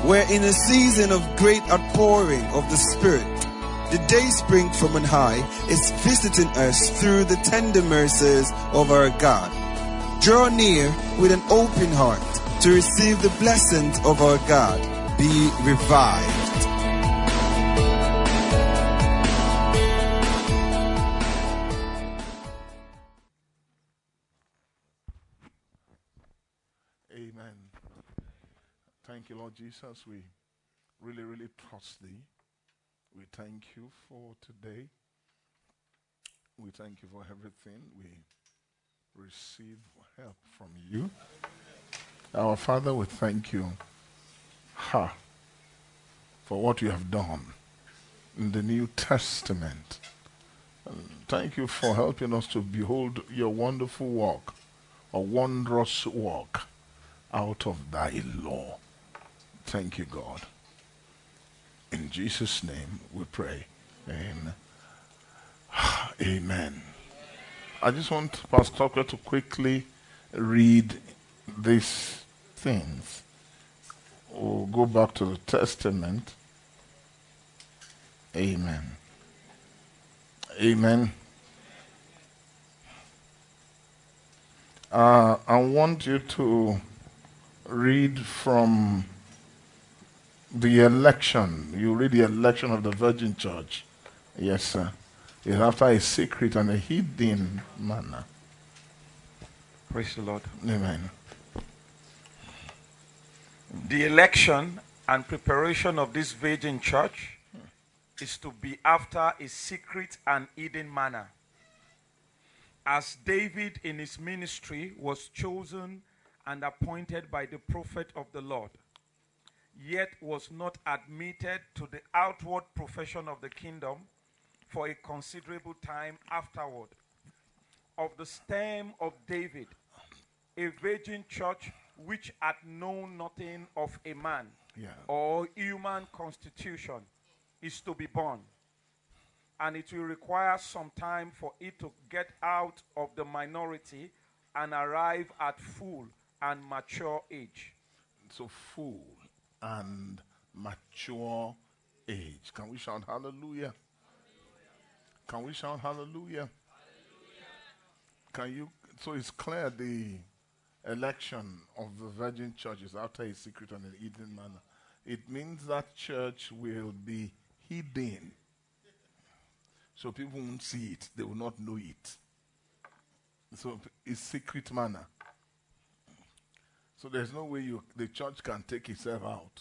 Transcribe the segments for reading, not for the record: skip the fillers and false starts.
We're in a season of great outpouring of the Spirit. The day spring from on high is visiting us through the tender mercies of our God. Draw near with an open heart to receive the blessings of our God. Be revived. Amen. Thank you, Lord Jesus. We really trust thee. We thank you for today. We thank you for everything. We receive help from you. Our Father, we thank you for what you have done in the New Testament. And thank you for helping us to behold your wonderful work, a wondrous work out of thy law. Thank you, God. In Jesus' name we pray. Amen. Amen. I just want Pastor Tucker to quickly read these things. We'll go back to the Testament. Amen. Amen. I want you to read from the election. You read the election of the Virgin Church. Yes, sir. It's after a secret and a hidden manner. Praise the Lord. Amen. The election and preparation of this Virgin Church is to be after a secret and hidden manner. As David in his ministry was chosen and appointed by the prophet of the Lord, yet was not admitted to the outward profession of the kingdom for a considerable time afterward. Of the stem of David, a virgin church which had known nothing of a man or human constitution is to be born. And it will require some time for it to get out of the minority and arrive at full and mature age. So full and mature age. Can we shout hallelujah? Can we shout hallelujah? Can you? So it's clear the election of the Virgin Church is after a secret and an hidden manner. It means that church will be hidden. So people won't see it. They will not know it. So it's secret manner. So there's no way the church can take itself out.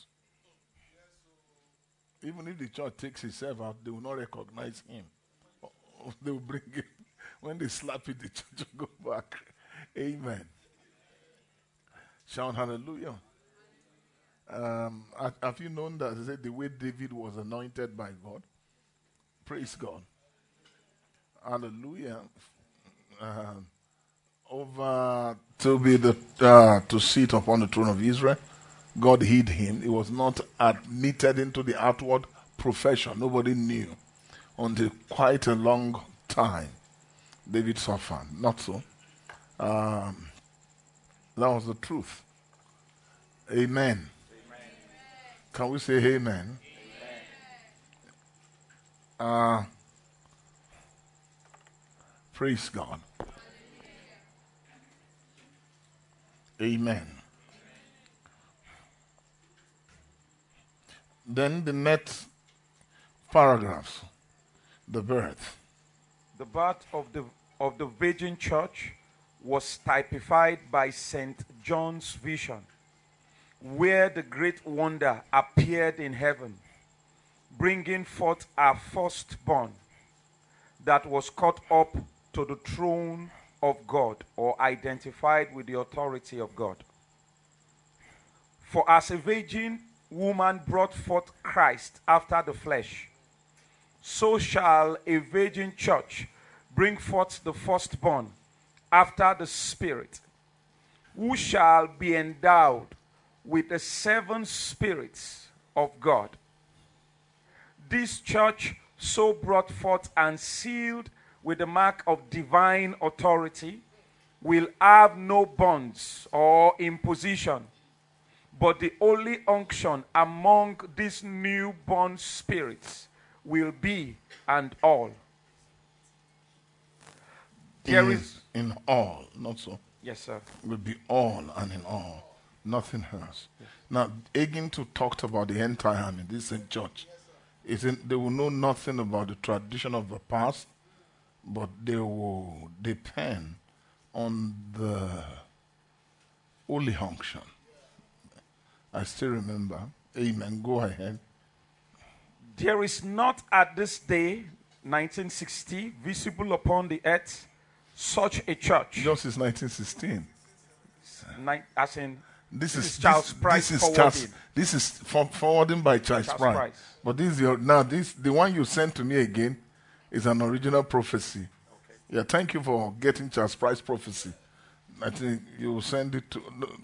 Even if the church takes itself out, they will not recognize him. They will bring it. When they slap it, the church will go back. Amen. Shout hallelujah. Have you known that they say the way David was anointed by God? Praise God. Hallelujah. Over to be to sit upon the throne of Israel, God hid him. He was not admitted into the outward profession. Nobody knew until quite a long time. David suffered. Not so. That was the truth. Amen. Amen. Can we say amen? Amen. Praise God. Amen. Then the next paragraph, the birth. The birth of the Virgin Church was typified by St. John's vision, where the great wonder appeared in heaven, bringing forth our firstborn that was caught up to the throne of God, or identified with the authority of God. For as a virgin woman brought forth Christ after the flesh, so shall a virgin church bring forth the firstborn after the Spirit, who shall be endowed with the 7 spirits of God. This church, so brought forth and sealed with the mark of divine authority, will have no bonds or imposition, But the holy unction among these newborn spirits will be and all. There is in all, not so. Yes, sir. Will be all and in all. Nothing else. Yes. Now, Hagin too talked about the entire army. This is a church. They will know nothing about the tradition of the past, but they will depend on the holy unction. I still remember. Amen. Go ahead. There is not at this day, 1960, visible upon the earth, such a church. Just is 1916. As in, this is Charles Price forwarding. This is forwarding by Charles Price. But this is the one you sent to me again is an original prophecy. Okay. Yeah, thank you for getting Charles Price prophecy. I think you send it to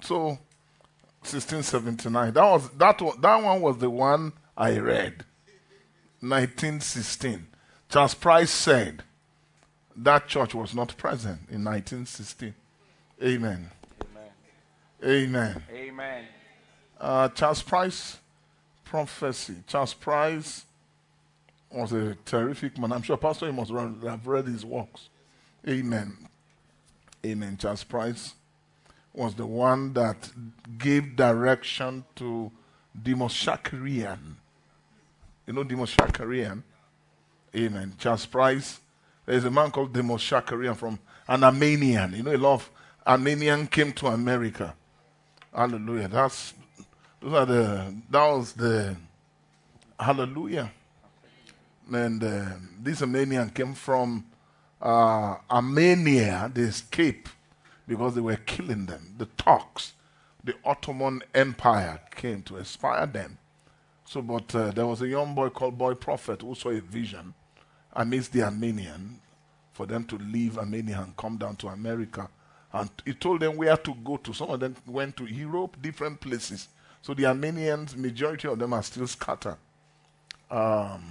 1679. That one was the one I read. 1916. Charles Price said that church was not present in 1916. Amen. Amen. Amen. Charles Price prophecy. Charles Price was a terrific man. I'm sure Pastor you must have read his works. Amen. Amen. Charles Price was the one that gave direction to Demos Shakarian. You know Demos Shakarian? Amen. Charles Price. There's a man called Demos Shakarian from an Armenian. You know, a lot of Armenian came to America. Hallelujah. That was the hallelujah. And this Armenian came from Armenia. They escaped because they were killing them. The Turks, the Ottoman Empire came to inspire them. So, but there was a young boy called Boy Prophet who saw a vision amidst the Armenian for them to leave Armenia and come down to America. And he told them where to go to. Some of them went to Europe, different places. So the Armenians, majority of them are still scattered. The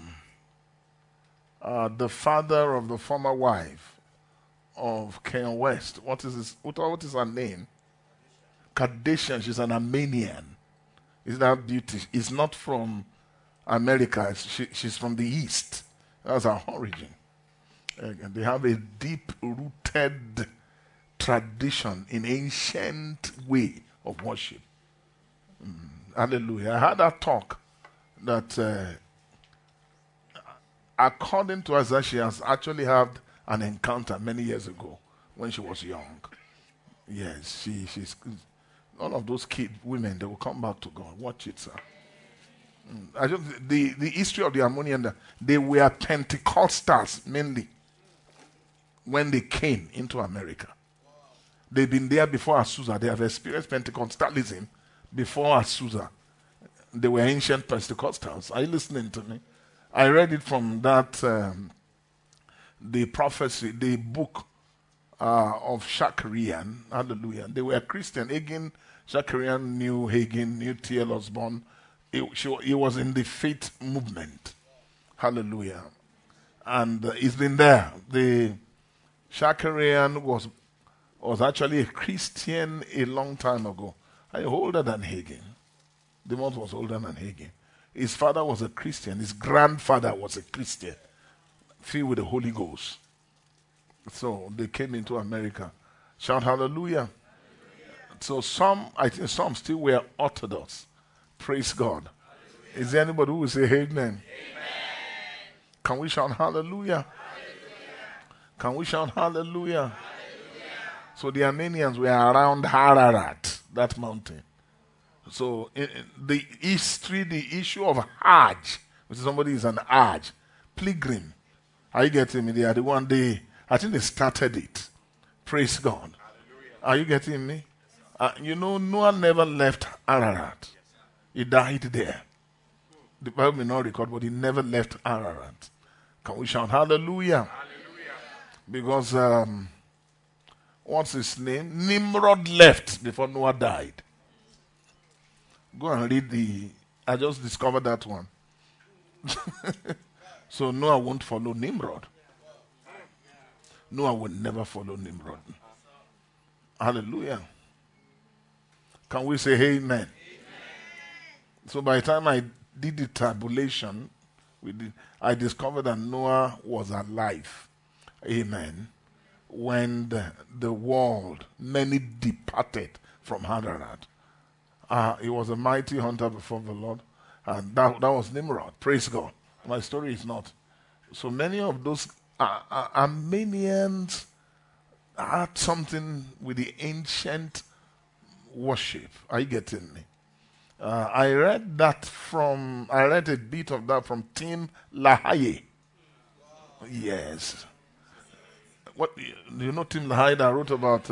father of the former wife of Ken West, what is her name? Kardashian. She's an Armenian. Is that beauty? It's not from America. She's from the East. That's her origin. And they have a deep-rooted tradition in ancient way of worship. Hallelujah. I had a talk that according to us, she has actually had an encounter many years ago when she was young. Yes, she's all of those women, they will come back to God. Watch it, sir. The history of the Armenians, they were Pentecostals mainly when they came into America. They've been there before Azusa. They have experienced Pentecostalism before Azusa. They were ancient Pentecostals. Are you listening to me? I read it from that, the prophecy, the book of Shakarian. Hallelujah. They were Christian. Hagin, Shakarian knew Hagin, knew T.L. Osborne. He was in the faith movement. Hallelujah. And he's been there. The Shakarian was actually a Christian a long time ago. Older than Hagin. Demos was older than Hagin. His father was a Christian. His grandfather was a Christian, filled with the Holy Ghost. So they came into America. Shout hallelujah. So I think some still were Orthodox. Praise God. Hallelujah. Is there anybody who will say amen? Amen. Can we shout hallelujah? Hallelujah. Can we shout hallelujah? Hallelujah. So the Armenians were around Ararat, that mountain. So the history, the issue of Hajj, which somebody is an Hajj, pilgrim. Are you getting me? They are the one I think they started it. Praise God. Hallelujah. Are you getting me? Noah never left Ararat. He died there. The Bible may not record, but he never left Ararat. Can we shout hallelujah? Hallelujah. Because, what's his name? Nimrod left before Noah died. Go and read I just discovered that one. So Noah won't follow Nimrod. Noah will never follow Nimrod. Hallelujah. Can we say amen? Amen. So by the time I did the tabulation, I discovered that Noah was alive. Amen. When the world, many departed from Ararat. He was a mighty hunter before the Lord. And that was Nimrod. Praise God. My story is not. So many of those Armenians had something with the ancient worship. Are you getting me? I read a bit of that from Tim LaHaye. Yes. What do you know Tim LaHaye that wrote about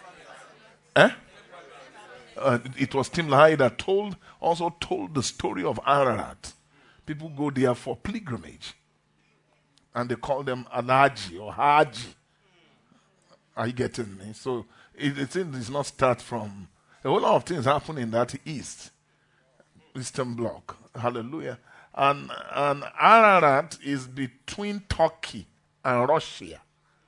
it was Tim LaHaye that also told the story of Ararat. People go there for pilgrimage. And they call them Alhaji or Haji. Are you getting me? So it does not start from a whole lot of things happen in that Eastern Bloc. Hallelujah. And Ararat is between Turkey and Russia.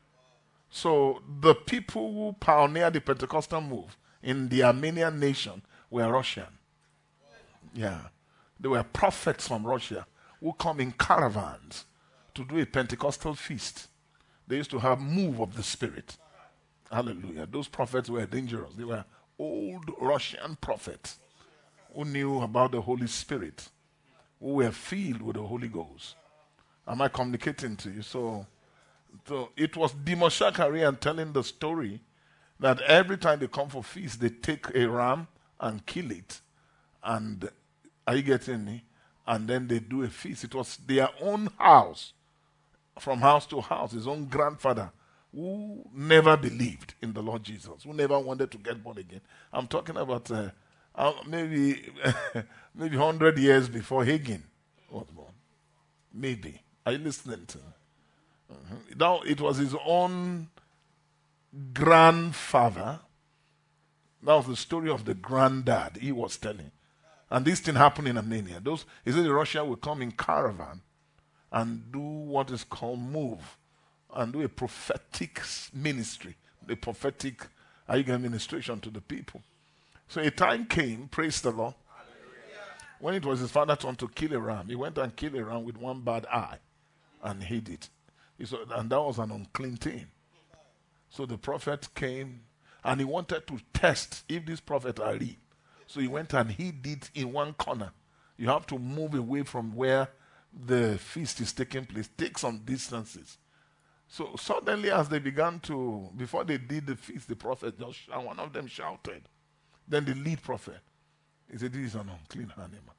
So the people who pioneered the Pentecostal move in the Armenian nation were Russian. Yeah. They were prophets from Russia who come in caravans to do a Pentecostal feast. They used to have move of the Spirit. Hallelujah. Those prophets were dangerous. They were old Russian prophets who knew about the Holy Spirit, who were filled with the Holy Ghost. Am I communicating to you? So it was Demos Shakarian telling the story that every time they come for feast, they take a ram and kill it. And are you getting me? And then they do a feast. It was their own house, from house to house, his own grandfather, who never believed in the Lord Jesus, who never wanted to get born again. I'm talking about maybe 100 years before Hagin was born. Maybe. Are you listening to me? Now, it was his own grandfather. That was the story of the granddad he was telling. And this thing happened in Armenia. He said Russia will come in caravan and do what is called move and do a prophetic ministry, a prophetic administration to the people. So a time came, praise the Lord, when it was his father's turn to kill a ram. He went and killed a ram with one bad eye and hid it. And that was an unclean thing. So the prophet came and he wanted to test if this prophet are real. So he went and hid it in one corner. You have to move away from where the feast is taking place. Take some distances. So suddenly as they began to, before they did the feast, the prophet and one of them shouted. Then the lead prophet, he said, this is an unclean animal.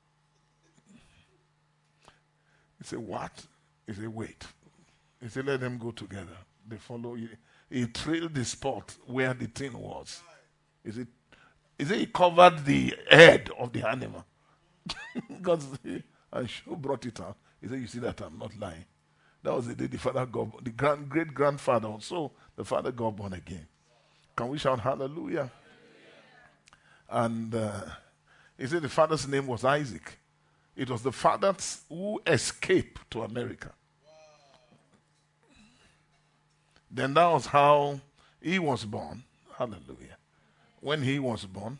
He said, what? He said, wait. He said, let them go together. They follow. He trailed the spot where the thing was. He said, he covered the head of the animal. Because and Shaw brought it out. He said, you see that I'm not lying. That was the day the father got, the great-grandfather also, the father got born again. Can we shout hallelujah? And he said the father's name was Isaac. It was the father who escaped to America. Then that was how he was born. Hallelujah. When he was born,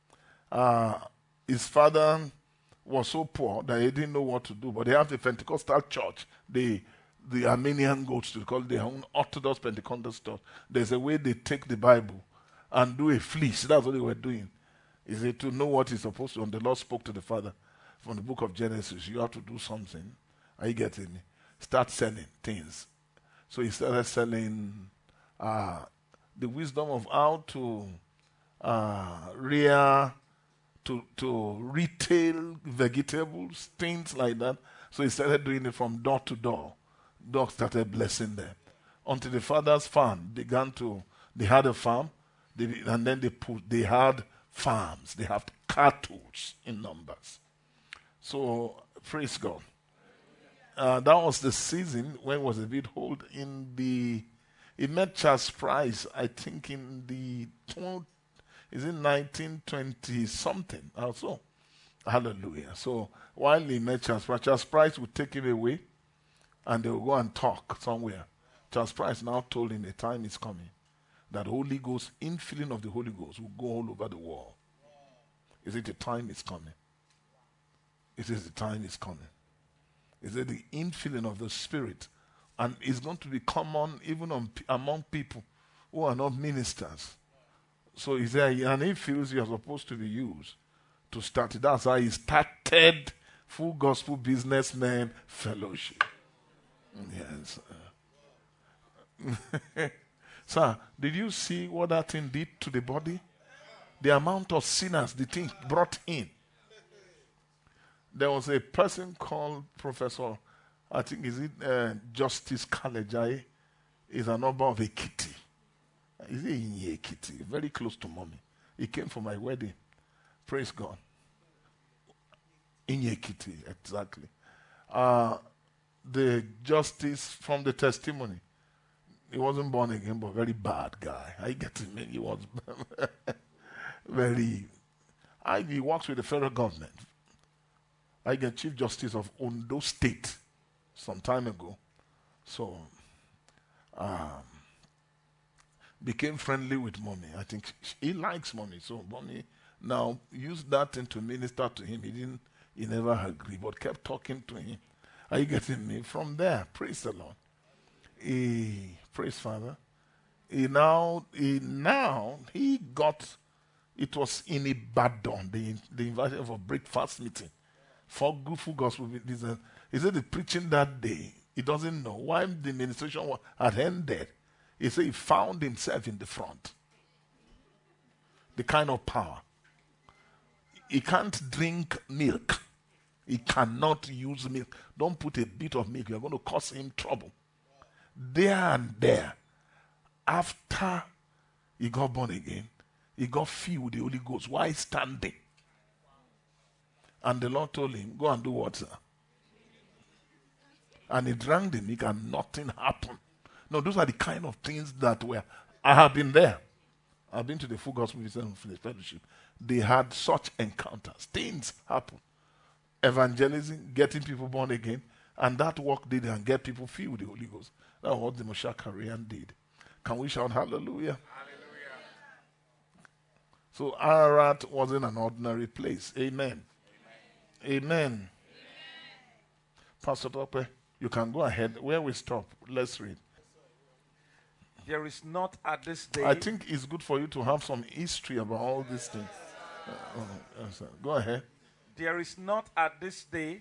his father was so poor that he didn't know what to do. But they have the Pentecostal church, the Armenian goats, to call it their own Orthodox Pentecostal church. There's a way they take the Bible and do a fleece. That's what they were doing. Is it to know what he's supposed to? And the Lord spoke to the father from the book of Genesis. You have to do something. Are you getting me? Start selling things. So he started selling the wisdom of how to to retail vegetables, things like that. So he started doing it from door to door. Dogs started blessing them. Until the father's farm they had a farm, and then they had farms. They have cattle in numbers. So, praise God. That was the season when it was a bit old. He met Charles Price, I think in the 1920 something also. Hallelujah. So while he met Charles Price would take him away and they would go and talk somewhere. Charles Price now told him a time is coming that the Holy Ghost, infilling of the Holy Ghost, will go all over the world. Is it a time is coming? It says the time is coming. It said the infilling of the Spirit, and it's going to be common even among people who are not ministers. So he said, and he feels you are supposed to be used to start it. That's how he started Full Gospel Businessmen Fellowship. Yes. Sir, did you see what that thing did to the body? The amount of sinners the thing brought in. There was a person called Professor, I think is it Justice Kalejai, is a number of Ekiti. Is it in Ekiti? Very close to mommy. He came for my wedding. Praise God. In Ekiti, exactly. The justice from the testimony. He wasn't born again, but very bad guy. I get it, man. He was very. He works with the federal government. I get Chief Justice of Ondo State some time ago. So, became friendly with mommy. I think he likes mommy. So, mommy now used that thing to minister to him. He never agreed, but kept talking to him. Are you getting me? From there, praise the Lord. Praise Father. He got, it was in Ibadan. They invited for breakfast meeting. For Full Gospel. He said the preaching that day, he doesn't know why the ministration had ended. He said he found himself in the front. The kind of power. He can't drink milk. He cannot use milk. Don't put a bit of milk. You're going to cause him trouble. There and there, after he got born again, he got filled with the Holy Ghost while standing. And the Lord told him, go and do what, sir? And he drank the milk and nothing happened. No, those are the kind of things that I have been there. I've been to the Full Gospel Fellowship. They had such encounters. Things happen. Evangelism, getting people born again, and that work did and get people filled with the Holy Ghost. That's what the Moshe Korean did. Can we shout hallelujah? Hallelujah. So Ararat wasn't an ordinary place. Amen. Amen. Amen. Pastor Tope, you can go ahead. Where we stop, let's read. There is not at this day. I think it's good for you to have some history about all these things. Go ahead. There is not at this day,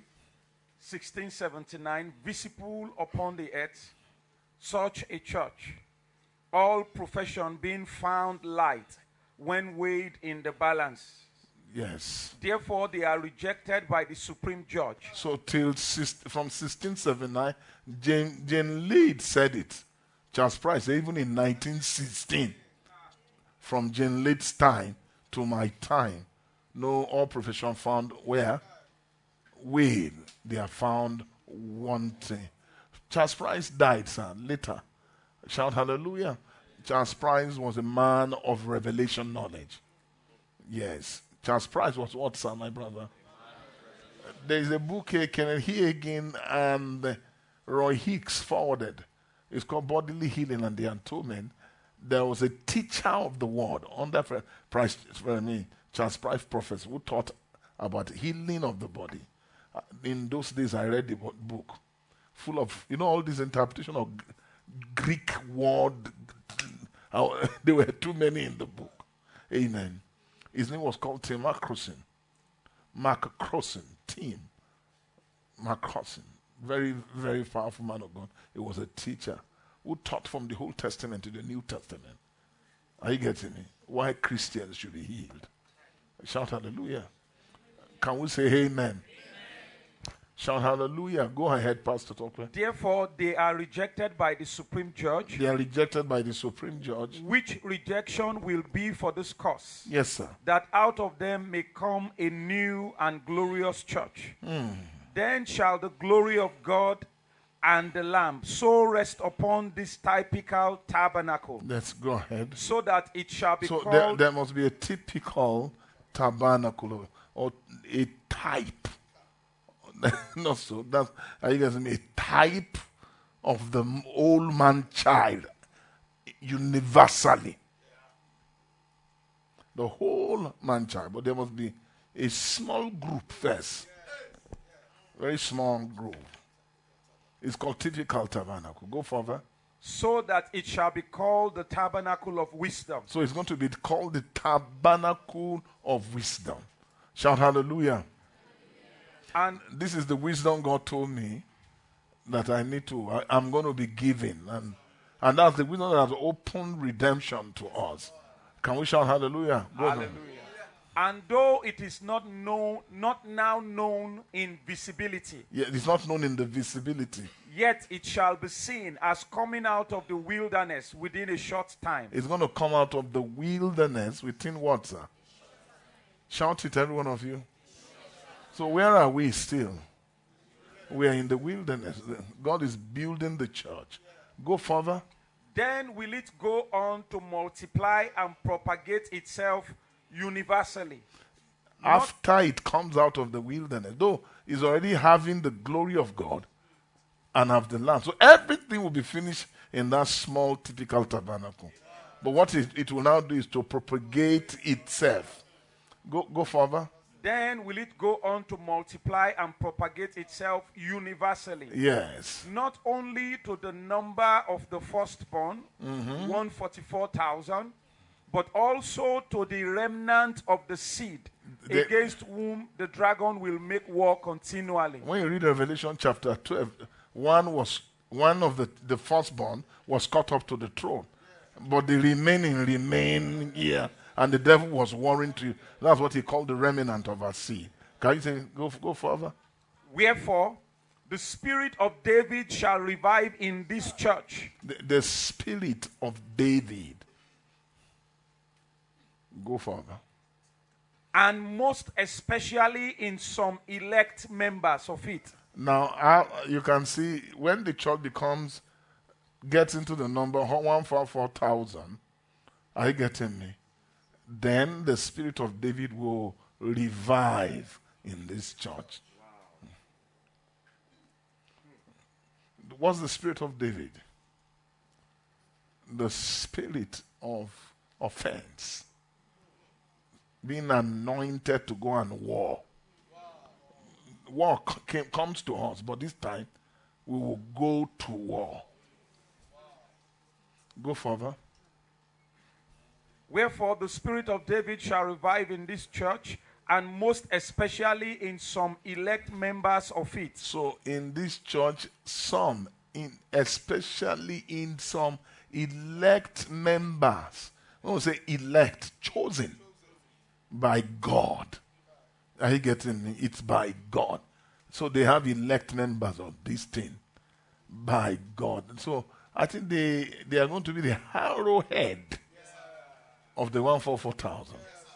1679, visible upon the earth such a church, all profession being found light when weighed in the balance. Yes. Therefore, they are rejected by the Supreme Judge. So from 1679, Jane Lead said it. Charles Price, even in 1916, from Jane Lead's time to my time, no, all profession found where? Weighed. They are found wanting. Charles Price died, sir, later. Shout hallelujah. Charles Price was a man of revelation knowledge. Yes. Charles Price was what, sir, my brother? There is a book here, Kenneth Hagin and Roy Hicks forwarded. It's called Bodily Healing and the Atonement. There was a teacher of the word under Charles Price professor who taught about healing of the body. In those days, I read the book full of, all this interpretation of Greek word. There were too many in the book. Amen. His name was called Tim Macrosin. Tim Macrosin. Very, very powerful man of God. He was a teacher who taught from the Old Testament to the New Testament. Are you getting me? Why Christians should be healed. Shout hallelujah. Can we say amen? Amen. Shout hallelujah. Go ahead, Pastor Tokwe. Therefore, they are rejected by the Supreme Judge. They are rejected by the Supreme Judge. Which rejection will be for this cause? Yes, sir. That out of them may come a new and glorious church. Then shall the glory of God and the Lamb so rest upon this typical tabernacle. Let's go ahead. So that it shall be called... So there must be a typical tabernacle or a type. Not so. Are you guys saying a type of the old man child universally? The whole man child. But there must be a small group first. Very small grove. It's called typical tabernacle. Go further. So that it shall be called the tabernacle of wisdom. So it's going to be called the tabernacle of wisdom. Shout hallelujah. And this is the wisdom God told me that I'm going to be giving. And that's the wisdom that has opened redemption to us. Can we shout hallelujah? hallelujah. And though it is not now known in visibility, Yeah, it's not known in the visibility. yet it shall be seen as coming out of the wilderness within a short time. It's going to come out of the wilderness within what, sir? Shout it, every one of you. So where are we still? We are in the wilderness. God is building the church. Go further. Then will it go on to multiply and propagate itself universally. After it comes out of the wilderness, though it's already having the glory of God and have the land. So everything will be finished in that small typical tabernacle. But what it will now do is to propagate itself. Go further. Then will it go on to multiply and propagate itself universally. Yes. Not only to the number of the firstborn, 144,000, but also to the remnant of the seed, against whom the dragon will make war continually. When you read Revelation chapter 12, one of the firstborn was caught up to the throne. But the remaining remain here. And the devil was warring to you. That's what he called the remnant of our seed. Can you say, go further? Wherefore, the spirit of David shall revive in this church. The spirit of David. Go further. And most especially in some elect members of it. Now, you can see when the church gets into the number 144,000, are you getting me? Then the spirit of David will revive in this church. What's the spirit of David? The spirit of offense. Being anointed to go and war. War comes to us, but this time we will go to war. Go further. Wherefore the spirit of David shall revive in this church, and most especially in some elect members of it. So in this church, especially in some elect members. I don't say elect, chosen by God. Are you getting me? It's by God. So they have elect members of this thing by God. So I think they are going to be the arrowhead of the 144,000.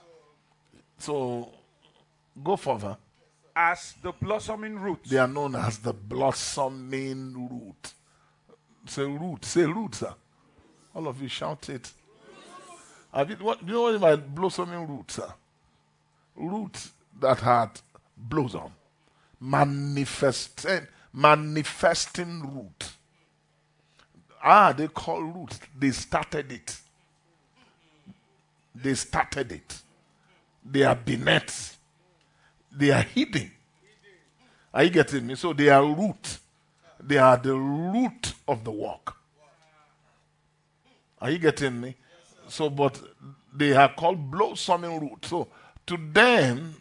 So go further. As the blossoming root. They are known as the blossoming root. Say root. Say root, sir. All of you shout it. Do you know what is my blossoming root, sir? Root that had blossom. Manifesting root. They call root. They started it. They started it. They are beneath. They are hidden. Are you getting me? So they are root. They are the root of the work. Are you getting me? So, but they are called blossoming root. So to them,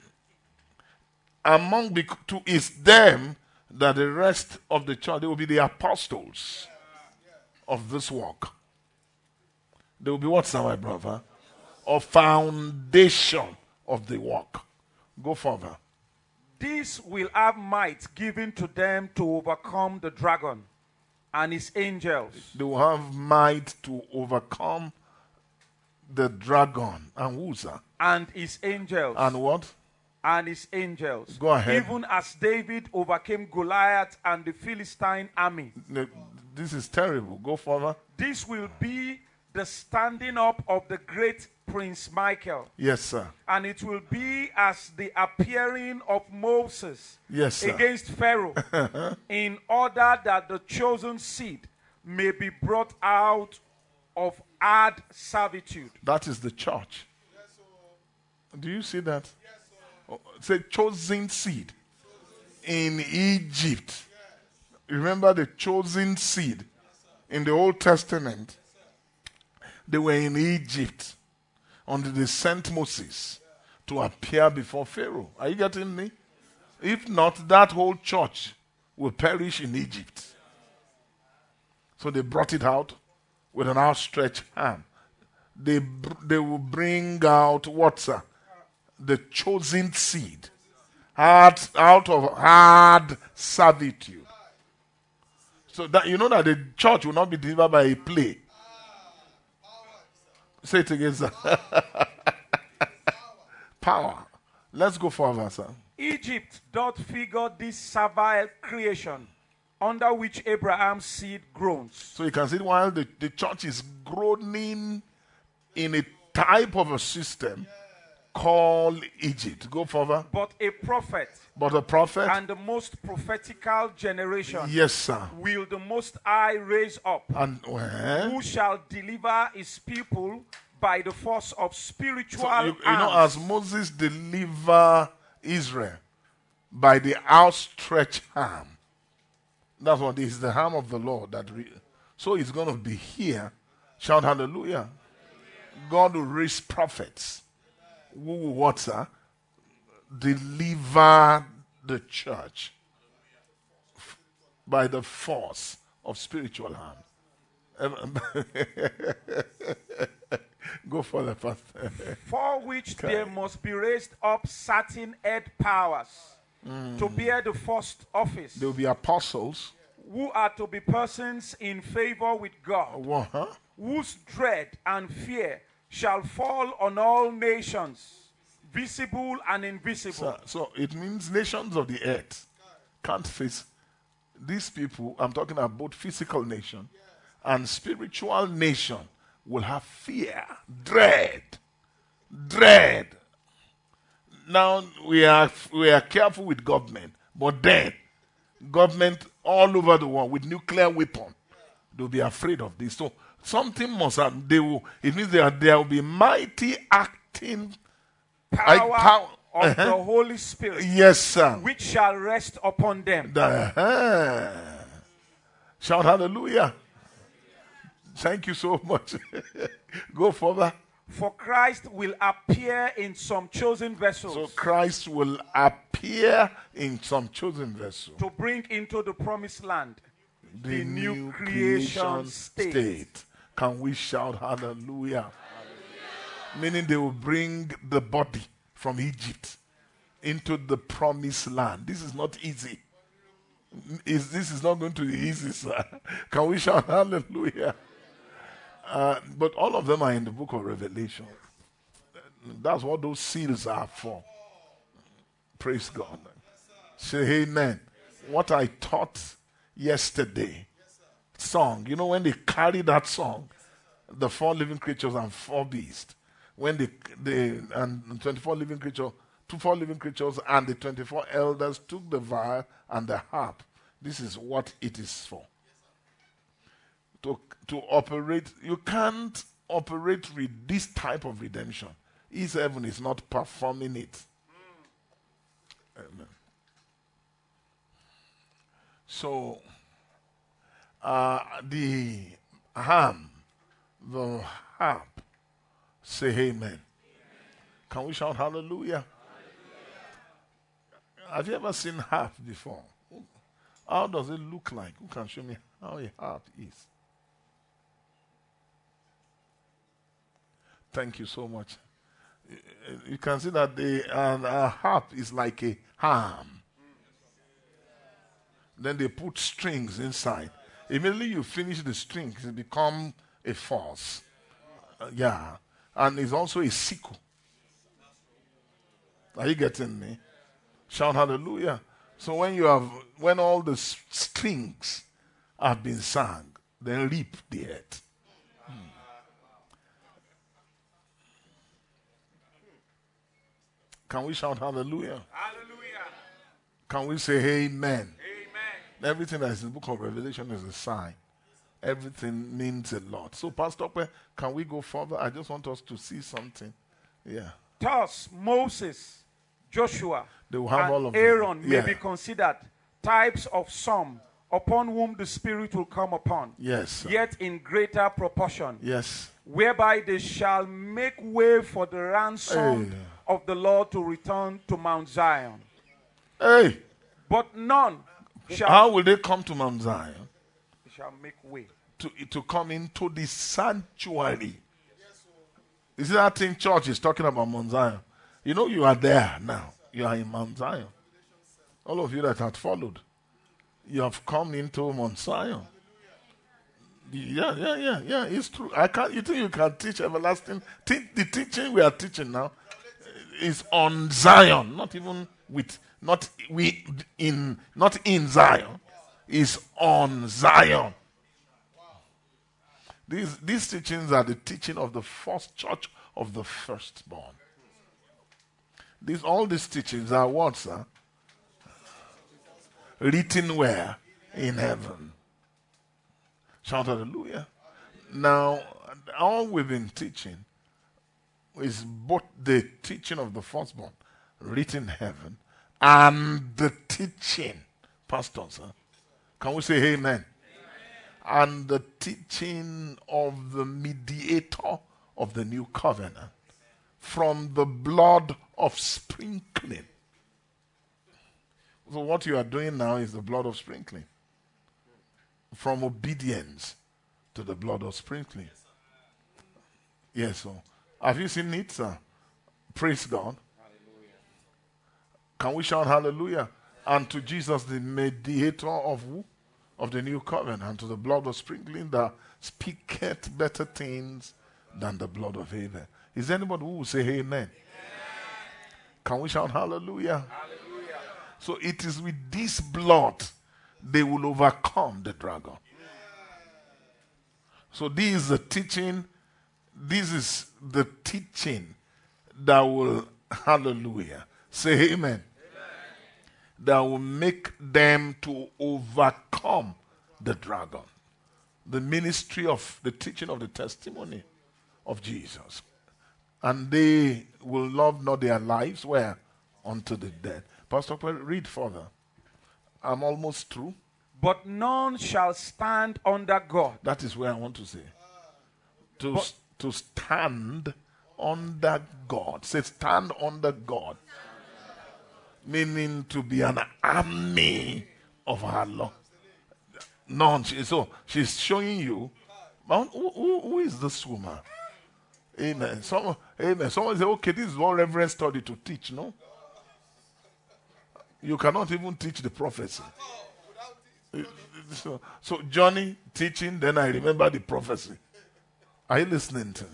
it's them that the rest of the church, they will be the apostles of this work. They will be what, sir, my brother? A foundation of the work. Go further. This will have might given to them to overcome the dragon and his angels. They will have might to overcome the dragon. And who, sir? And his angels. And what? And his angels. Go ahead. Even as David overcame Goliath and the Philistine army. This is terrible. Go further. This will be the standing up of the great Prince Michael. Yes, sir. And it will be as the appearing of Moses, yes, sir, against Pharaoh, in order that the chosen seed may be brought out of hard servitude. That is the church. Do you see that? Say chosen seed. in Egypt. Remember the chosen seed in the Old Testament? They were in Egypt until they sent Moses to appear before Pharaoh. Are you getting me? If not, that whole church will perish in Egypt. So they brought it out with an outstretched hand. They will bring out what, sir? The chosen seed out of hard servitude. So that you know that the church will not be delivered by a play. Say it again, sir. Power. Let's go further, sir. Egypt doth figure this servile creation under which Abraham's seed groans. So you can see while the church is groaning in a type of a system called Egypt. Go further. But a prophet. But a prophet. And the most prophetical generation. Yes, sir. Will the Most High raise up. And who shall deliver his people by the force of spiritual you know, as Moses delivered Israel by the outstretched arm. That's what is the arm of the Lord. So it's going to be here. Shout hallelujah. God will raise prophets who will what, sir? Deliver the church by the force of spiritual arm. Go for the pastor. For which there must be raised up certain head powers to bear the first office. There will be apostles who are to be persons in favor with God, whose dread and fear shall fall on all nations, visible and invisible. So it means nations of the earth can't face these people. I'm talking about both physical nation and spiritual nation will have fear, dread. Now we are careful with government, but then government all over the world with nuclear weapon, they'll be afraid of this. So something must happen. It means there will be mighty acting power of the Holy Spirit. Yes, sir. Which shall rest upon them. Shout hallelujah. Thank you so much. Go further. For Christ will appear in some chosen vessels. So Christ will appear in some chosen vessels. To bring into the promised land the new creation state. Can we shout hallelujah? Meaning they will bring the body from Egypt into the promised land. This is not easy. This is not going to be easy, sir. Can we shout hallelujah? But all of them are in the book of Revelation. That's what those seals are for. Praise God. Say amen. What I taught yesterday, song, you know when they carry that song, the 4 living creatures and 4 beasts, when and 24 living creatures, 4 living creatures and the 24 elders took the viol and the harp. This is what it is for. To operate, you can't operate with this type of redemption. His heaven is not performing it. Amen. So, the harp, say amen. Can we shout hallelujah? Have you ever seen harp before? How does it look like? Who can show me how a harp is? Thank you so much. You can see that a harp is like a ham. Then they put strings inside. Immediately you finish the strings, it becomes a false. Yeah. And it's also a sickle. Are you getting me? Shout hallelujah. So when all the strings have been sung, then reap the earth. Can we shout hallelujah? Hallelujah. Can we say amen? Amen. Everything that is in the book of Revelation is a sign. Everything means a lot. So, Pastor, can we go further? I just want us to see something. Yeah. Thus Moses, Joshua, They will have and all of them. Aaron may Yeah. be considered types of some upon whom the Spirit will come upon, Yes, sir. yet in greater proportion, Yes. whereby they shall make way for the ransom Hey. of the Lord to return to Mount Zion. Hey, But none shall, how will they come to Mount Zion? shall make way. To come into the sanctuary. You see that thing church is talking about Mount Zion. You know you are there now. You are in Mount Zion. All of you that had followed, you have come into Mount Zion. Yeah. It's true. You think you can teach everlasting? The teaching we are teaching now is on Zion, not in Zion. Is on Zion. These teachings are the teaching of the first church of the firstborn. All these teachings are what, sir? Written where? In heaven. Shout hallelujah. Now, all we've been teaching is both the teaching of the firstborn, written in heaven, and the teaching, pastors, sir. Can we say amen? And the teaching of the mediator of the new covenant from the blood of sprinkling. So what you are doing now is the blood of sprinkling. From obedience to the blood of sprinkling. Yes, so have you seen it, sir? Praise God. Hallelujah. Can we shout hallelujah? And to Jesus, the mediator of who? Of the new covenant, and to the blood of sprinkling that speaketh better things than the blood of Abel. Is there anybody who will say amen? Amen. Can we shout hallelujah? Hallelujah? So it is with this blood they will overcome the dragon. So this is the teaching. This is the teaching that will, hallelujah, say amen. That will make them to overcome the dragon. The ministry of the teaching of the testimony of Jesus. And they will love not their lives, where? Unto the death. Pastor, read further. I'm almost through. But none shall stand under God. That is where I want to say. To stand under God. Say stand under God. Meaning to be an army of our Lord. None. So she's showing you. Who is this woman? Amen. Someone say, okay, this is what Reverend studied to teach, no? You cannot even teach the prophecy. So Johnny teaching, then I remember the prophecy. Are you listening to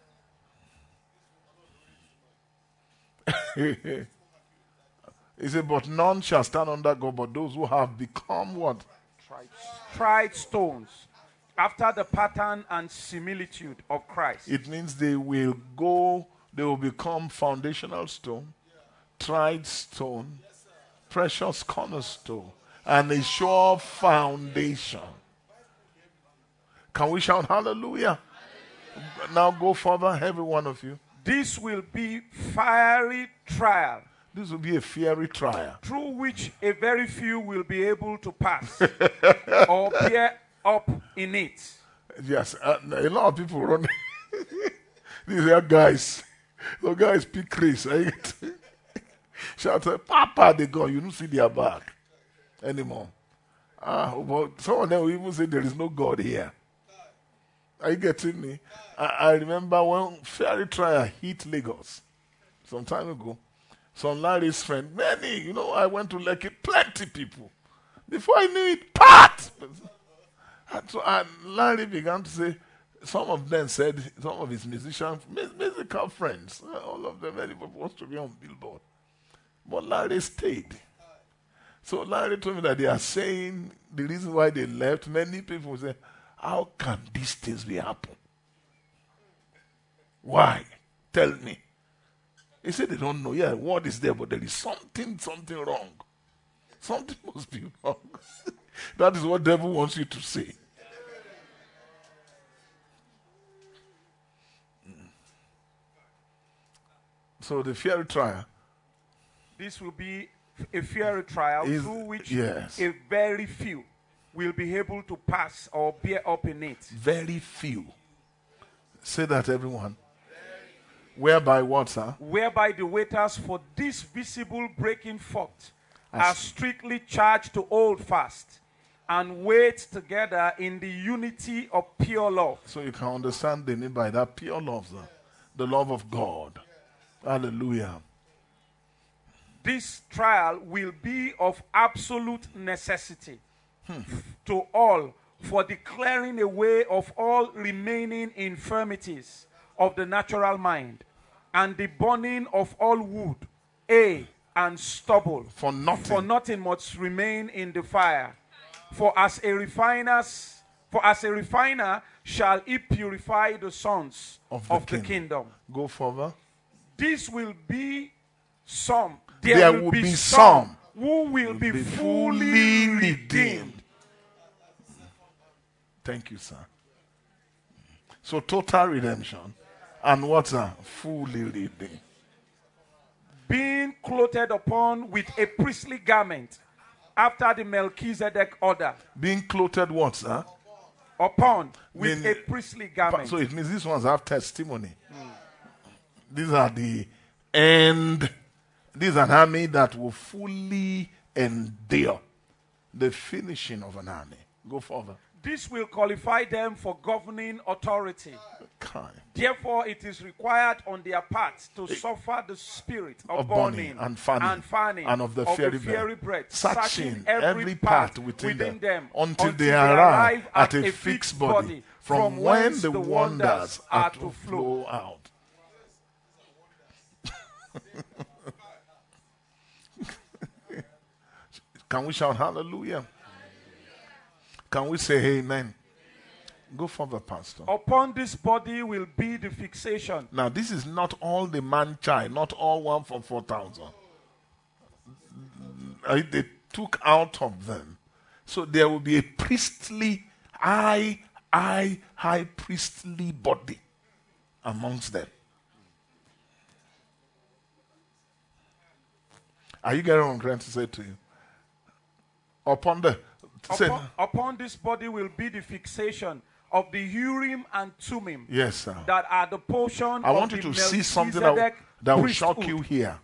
me? He said, but none shall stand under God, but those who have become what? Tried stones, after the pattern and similitude of Christ. It means they will become foundational stone, tried stone, precious cornerstone, and a sure foundation. Can we shout hallelujah? Now go further, every one of you. This will be fiery trial. This will be a fiery trial. Through which a very few will be able to pass or bear up in it. Yes, a lot of people run. These are guys. The guys pick Chris. Shout out, Papa, they go. You don't see their back anymore. But some of them will even say there is no God here. Are you getting me? I remember when fiery trial hit Lagos some time ago. Some Larry's friend, many, I went to Lekki, plenty people. Before I knew it, pat! And Larry began to say, some of them said, some of his musical friends, all of them, anybody wants to be on Billboard. But Larry stayed. So Larry told me that they are saying the reason why they left, many people say, how can these things be happen? Why? Tell me. He said they don't know. Yeah, word is there, but there is something wrong. Something must be wrong. That is what the devil wants you to say. So the fiery trial this will be a fiery trial through which a very few will be able to pass or bear up in it. Very few. Say that, everyone. Whereby what, sir? Whereby the waiters for this visible breaking forth are strictly charged to hold fast and wait together in the unity of pure love. So you can understand the need by that pure love, sir. The love of God. Hallelujah. This trial will be of absolute necessity to all for declaring away of all remaining infirmities of the natural mind and the burning of all wood, and stubble. For nothing must remain in the fire. For as a refiner shall he purify the sons of the kingdom. Go further. This will be some. There will be some who will be fully redeemed. Thank you, sir. So total redemption. And what's that? Fully redeemed. Being clothed upon with a priestly garment after the Melchizedek order. Being clothed what, sir? Upon with a priestly garment. So it means these ones have testimony. These are the end. This is an army that will fully endure the finishing of an army. Go further. This will qualify them for governing authority. Kind. Therefore, it is required on their part to suffer the spirit of burning and fanning and of the fiery breath, searching every part within them until they arrive at a fixed body from whence the wonders are to flow out. Can we shout hallelujah? Can we say amen? Go further, Pastor. Upon this body will be the fixation. Now, this is not all the man-child, not all 1 from 4,000. They took out of them. So there will be a priestly, high priestly body amongst them. Are you getting what I'm trying to say to you? Upon this body will be the fixation of the Urim and Thummim. Yes, sir. That are the portion I want you to see something that will shock you here.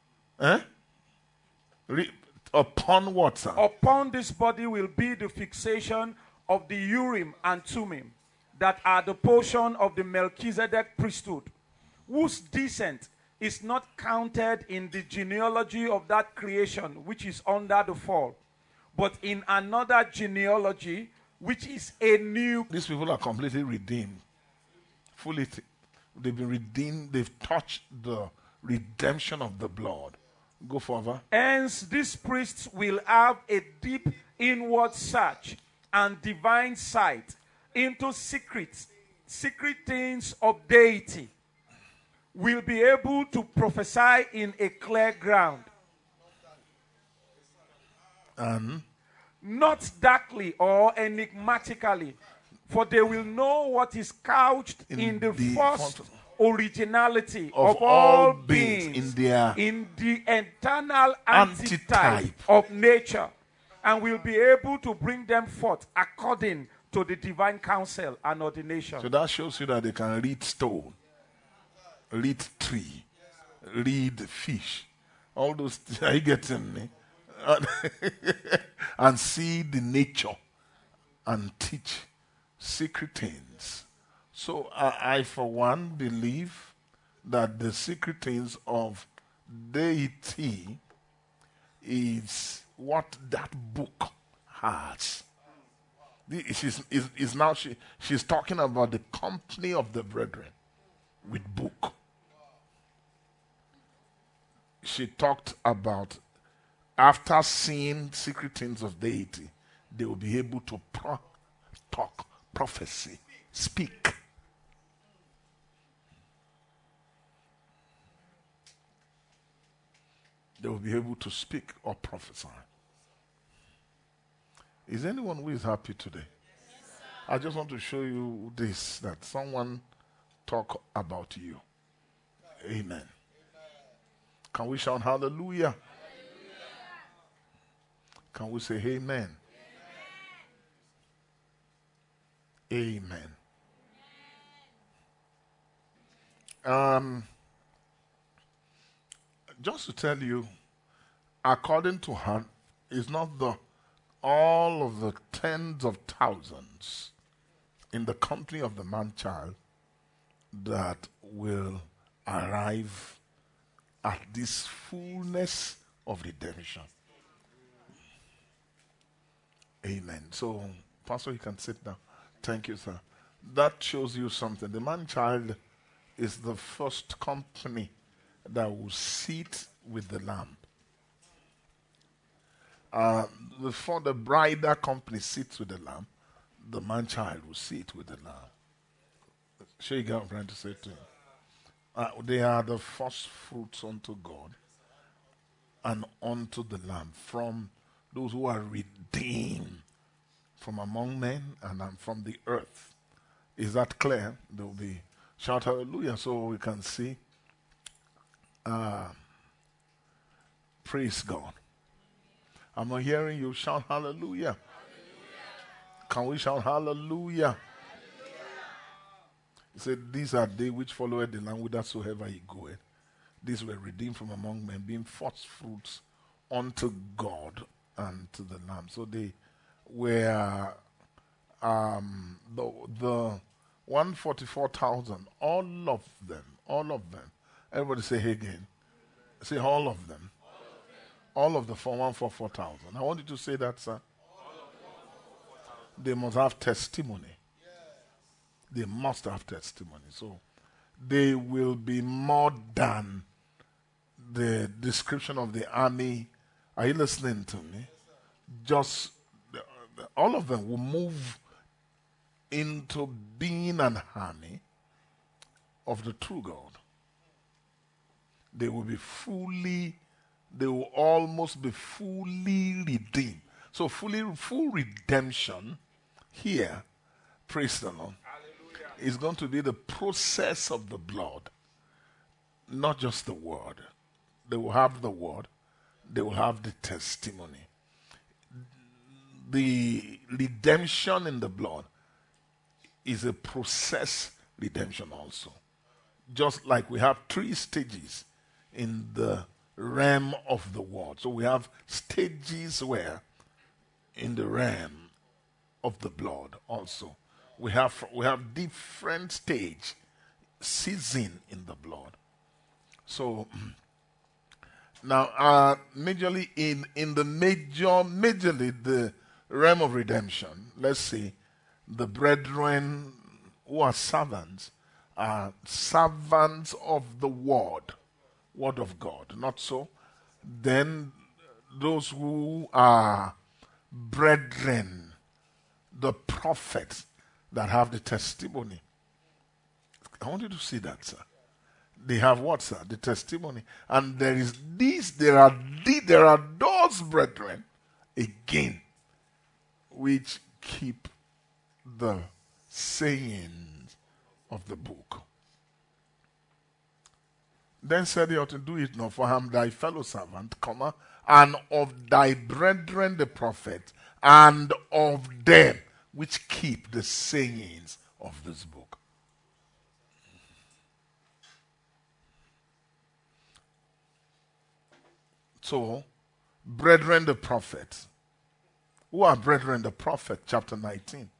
Upon what, sir? Upon this body will be the fixation of the Urim and Thummim that are the portion of the Melchizedek priesthood, whose descent is not counted in the genealogy of that creation which is under the fall, but in another genealogy which is a new. These people are completely redeemed. Fully. They've been redeemed. They've touched the redemption of the blood. Go further. Hence, these priests will have a deep inward search and divine sight into secret things of deity. Will be able to prophesy in a clear ground. Not darkly or enigmatically, for they will know what is couched in the first originality of all beings, in the eternal antitype of nature, and will be able to bring them forth according to the divine counsel and ordination. So that shows you that they can read stone, read tree, read fish. All those, are you getting me? And see the nature and teach secret things. So I for one believe that the secret things of deity is what that book has. She's talking about the company of the brethren with book. She talked about after seeing secret things of deity, they will be able to talk, prophecy, speak. They will be able to speak or prophesy. Is anyone who is happy today? Yes, I just want to show you this, that someone talk about you. Amen. Can we shout hallelujah? Can we say amen? Amen. Just to tell you, according to her, it's not all of the tens of thousands in the company of the man-child that will arrive at this fullness of redemption. Amen. So, Pastor, you can sit down. Thank you, sir. That shows you something. The man-child is the first company that will sit with the Lamb. Before the bridal company sits with the Lamb, the man-child will sit with the Lamb. Sure, you get what I'm trying to say to you. They are the first fruits unto God and unto the Lamb, from those who are redeemed from among men and from the earth. Is that clear? There will be shout hallelujah, so we can see. Praise God. I'm not hearing you shout hallelujah. Can we shout hallelujah? He said, these are they which followed the Lamb whithersoever he goeth. These were redeemed from among men, being first fruits unto God and to the Lamb. So they were the 144,000, all of them. Everybody say hey again. Say all of them. All of the 144,000. I want you to say that, sir. They must have testimony. They must have testimony. So they will be more than the description of the army. Are you listening to me? Just all of them will move into being an army of the true God. They will almost be fully redeemed. So full redemption here, praise the Lord, is going to be the process of the blood, not just the word. They will have the word, they will have the testimony. The redemption in the blood is a process redemption also. Just like we have 3 stages in the realm of the word. So we have stages where in the realm of the blood also. We have different stage, season in the blood. So now majorly the realm of redemption, let's say the brethren who are servants of the word of God, not so. Then those who are brethren, the prophets that have the testimony. I want you to see that, sir. They have what, sir? The testimony. And there are those brethren again which keep the sayings of the book. Then said he ought to do it not, for I am thy fellow servant, and of thy brethren the prophets, and of them which keep the sayings of this book. So, brethren the prophets. Who are brethren the prophet? Chapter 19.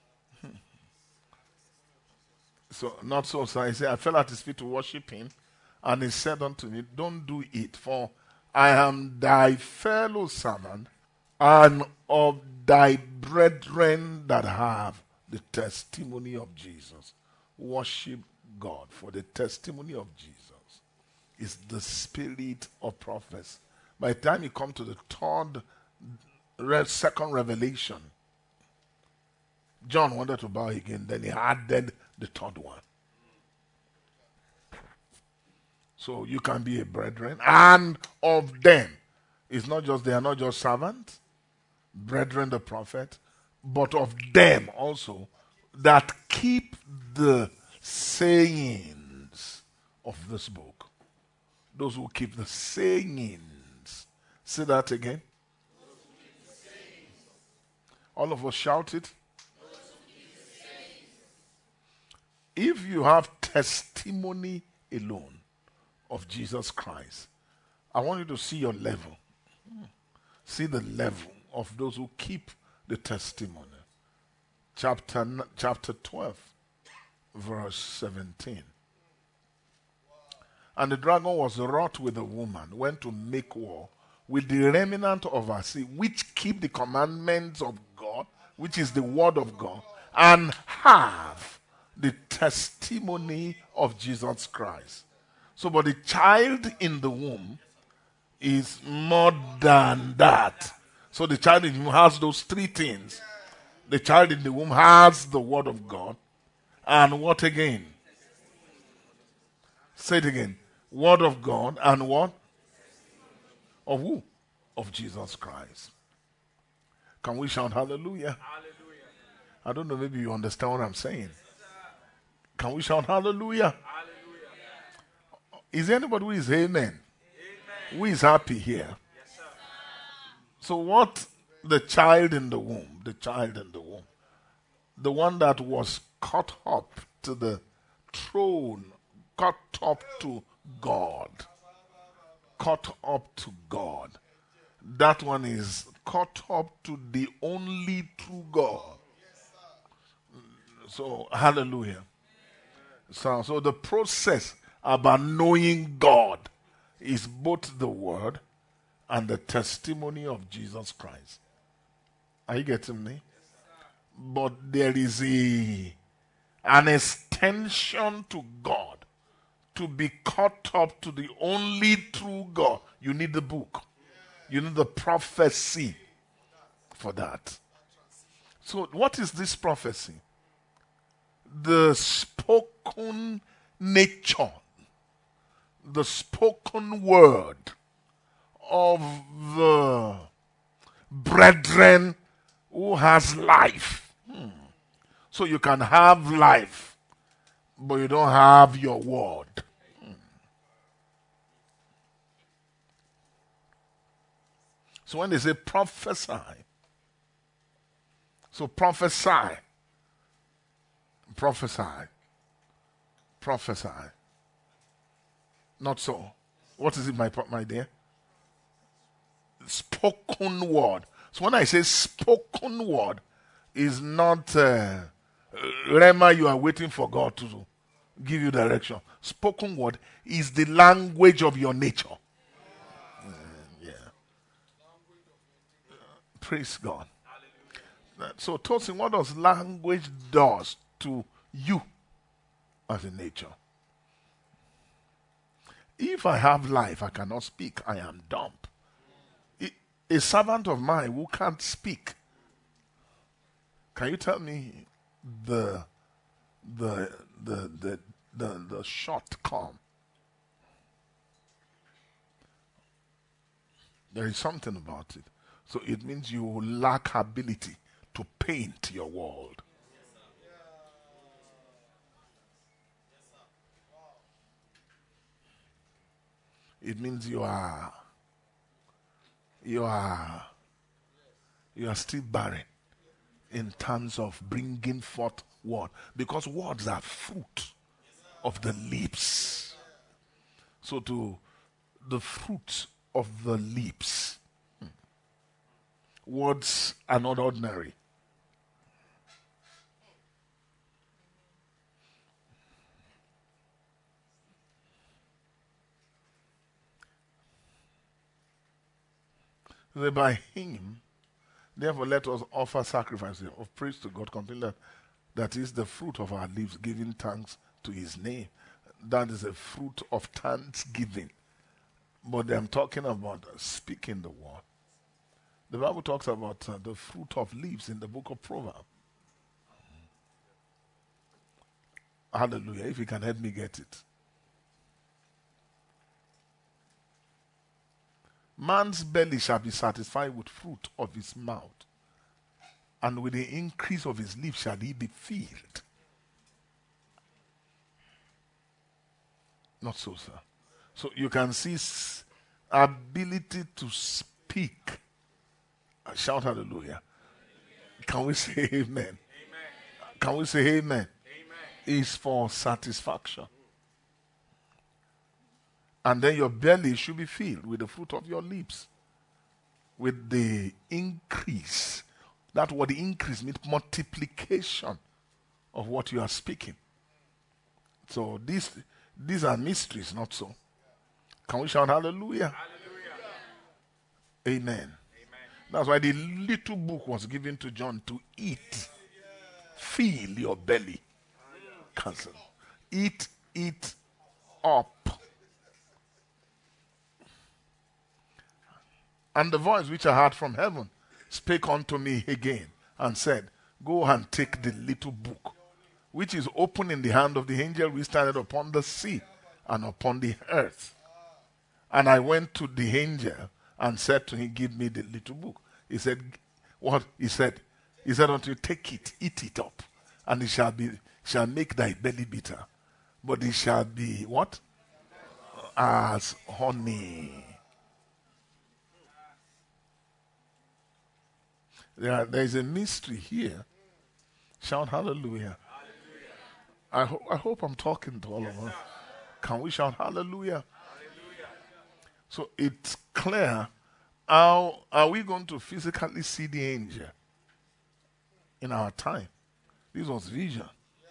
So, not so. So I say, I fell at his feet to worship him. And he said unto me, don't do it, for I am thy fellow servant, and of thy brethren that have the testimony of Jesus. Worship God, for the testimony of Jesus is the spirit of prophecy. By the time you come to the second revelation, John wanted to bow again, then he added the third one. So you can be a brethren, and of them. They are not just servants, brethren the prophet, but of them also that keep the sayings of this book. Those who keep the sayings. Say that again. All of us shout it. If you have testimony alone of Jesus Christ, I want you to see your level. See the level of those who keep the testimony. Chapter 12, verse 17. And the dragon was wroth with the woman, went to make war with the remnant of her seed, which keep the commandments of God, which is the word of God, and have the testimony of Jesus Christ. So, but the child in the womb is more than that. So the child in the womb has those three things. The child in the womb has the word of God. And what again? Say it again. Word of God and what? Of who? Of Jesus Christ. Can we shout hallelujah? Hallelujah. I don't know, maybe you understand what I'm saying. Can we shout hallelujah? Hallelujah. Is there anybody who is amen? Amen. Who is happy here? Yes, sir. So what the child in the womb, the one that was caught up to the throne, caught up to God, that one is caught up to the only true God. So, hallelujah. So the process about knowing God is both the word and the testimony of Jesus Christ. Are you getting me? But there is an extension to God. To be caught up to the only true God, you need the book. You need the prophecy for that. So what is this prophecy? The spoken nature, the spoken word of the brethren who has life. So you can have life, but you don't have your word. So when they say prophesy, so prophesy. Not so. What is it, my dear? Spoken word. So when I say spoken word, is not Rema, you are waiting for God to give you direction. Spoken word is the language of your nature. Yeah. Praise God. So, Tosin, what does language does to you as a nature? If I have life, I cannot speak. I am dumb. A servant of mine who can't speak. Can you tell me the shortcome? There is something about it. So it means you lack ability to paint your world. It means you are still barren in terms of bringing forth word, because words are fruit of the lips. So to the fruit of the lips, words are not ordinary. By him, therefore let us offer sacrifices of praise to God, continually, that is the fruit of our lips, giving thanks to his name. That is a fruit of thanksgiving. But I'm talking about speaking the word. The Bible talks about the fruit of lips in the book of Proverbs. Hallelujah. If you can help me get it. Man's belly shall be satisfied with fruit of his mouth, and with the increase of his lips shall he be filled. Not so, sir. So you can see ability to speak. Shout hallelujah. Can we say amen? Amen. Can we say amen? Amen. Is for satisfaction. And then your belly should be filled with the fruit of your lips. With the increase. That word increase means multiplication of what you are speaking. So these are mysteries, not so. Can we shout hallelujah? Hallelujah. Amen. Amen. That's why the little book was given to John to eat. Fill your belly. Cancel. Eat it up. And the voice which I heard from heaven spake unto me again and said, Go and take the little book, which is open in the hand of the angel which standeth upon the sea and upon the earth. And I went to the angel and said to him, Give me the little book. He said, What? He said unto you, Take it, eat it up, and it shall make thy belly bitter. But it shall be what? As honey. There is a mystery here. Shout hallelujah. Hallelujah. I hope I'm talking to all of us. Can we shout hallelujah? Hallelujah? So it's clear. How are we going to physically see the angel in our time? This was vision.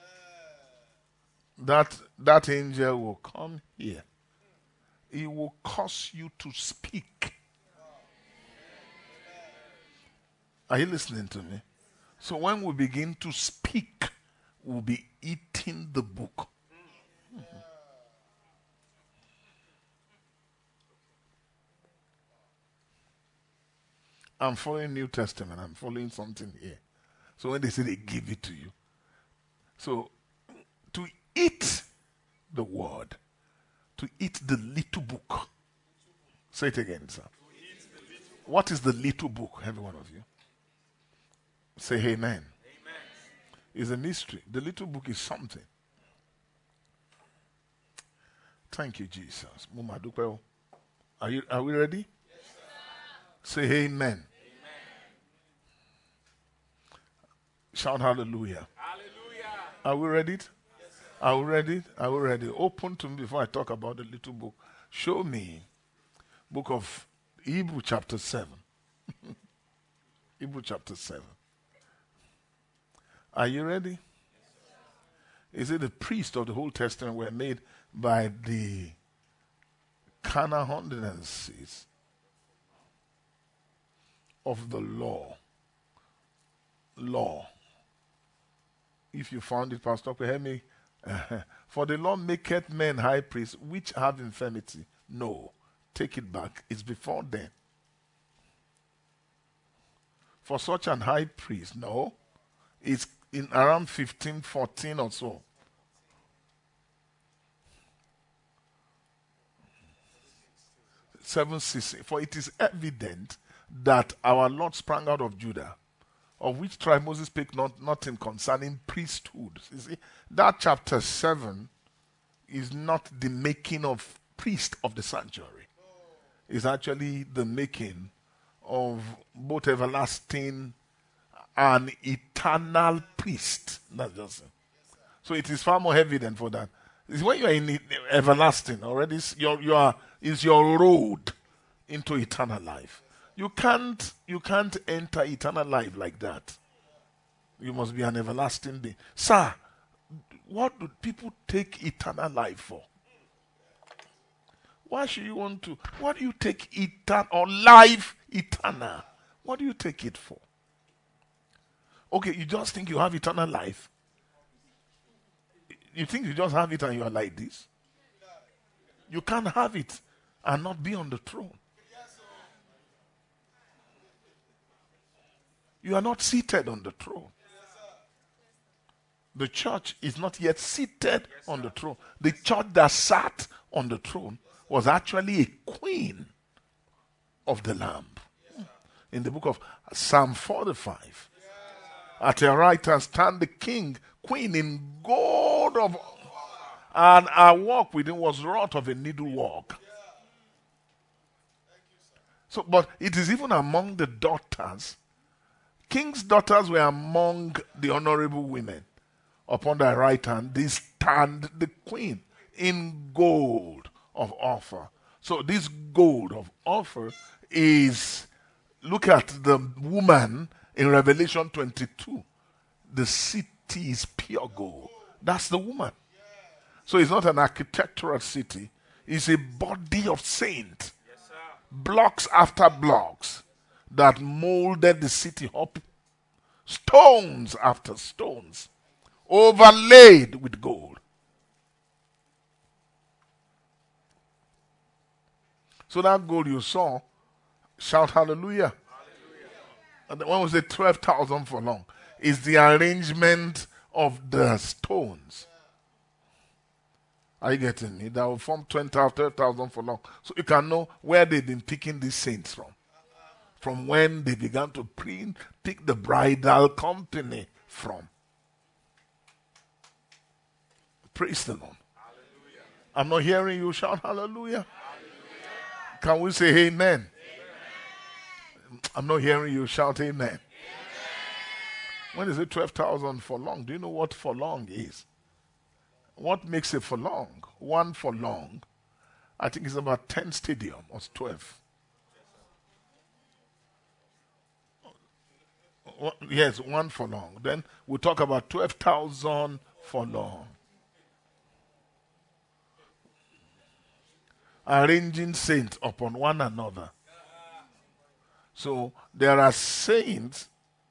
That angel will come here. He will cause you to speak. Are you listening to me? So when we begin to speak, we'll be eating the book. I'm following New Testament. I'm following something here. So when they say they give it to you. So to eat the word, to eat the little book. Say it again, sir. What is the little book, every one of you? Say amen. Amen. It's a mystery. The little book is something. Thank you, Jesus. Are we ready? Yes, sir. Say amen. Amen. Shout hallelujah. Hallelujah. Are we ready? Yes, are we ready? Are we ready? Open to me before I talk about the little book. Show me book of Hebrews chapter 7. Hebrews chapter 7. Are you ready? Is it the priests of the Old Testament were made by the carnal ordinances of the law? Law. If you found it, Pastor, hear me. For the law maketh men high priests which have infirmity. No. Take it back. It's before then. For such an high priest, no. It's in around 1514 or so. For it is evident that our Lord sprang out of Judah, of which tribe Moses spake nothing concerning priesthood. You see, that chapter 7 is not the making of priest of the sanctuary. It's actually the making of both everlasting and eternal priest. That's just it. So it is far more evident for that. It's when you are in everlasting already, is your road into eternal life. You can't enter eternal life like that. You must be an everlasting being. Sir, what do people take eternal life for? Why should you want to? What do you take eternal or life eternal? What do you take it for? Okay, you just think you have eternal life. You think you just have it and you are like this? You can't have it and not be on the throne. You are not seated on the throne. The church is not yet seated on the throne. The church that sat on the throne was actually a queen of the Lamb. In the book of Psalm 45. At her right hand stand the king, queen in gold of, And our walk with him was wrought of a needle walk. So, but it is even among the daughters. King's daughters were among the honorable women. Upon thy right hand, they stand the queen in gold of Ophir. So this gold of Ophir is, look at the woman in Revelation 22. The city is pure gold. That's the woman. So it's not an architectural city. It's a body of saints. Yes, blocks after blocks that molded the city up. Stones after stones. Overlaid with gold. So that gold you saw, shout hallelujah. And the one was 12,000 for long. Is the arrangement of the stones. Are you getting me? That will form 12,000 for long. So you can know where they've been picking these saints from. From when they began to pick the bridal company from. Praise the Lord. Hallelujah. I'm not hearing you shout hallelujah. Hallelujah. Can we say amen? Amen? I'm not hearing you shout amen. Amen. When is it 12,000 for long? Do you know what for long is? What makes it for long? One for long, I think it's about 10 stadium or 12. Yes, one for long. Then we'll talk about 12,000 for long. Arranging saints upon one another. So there are saints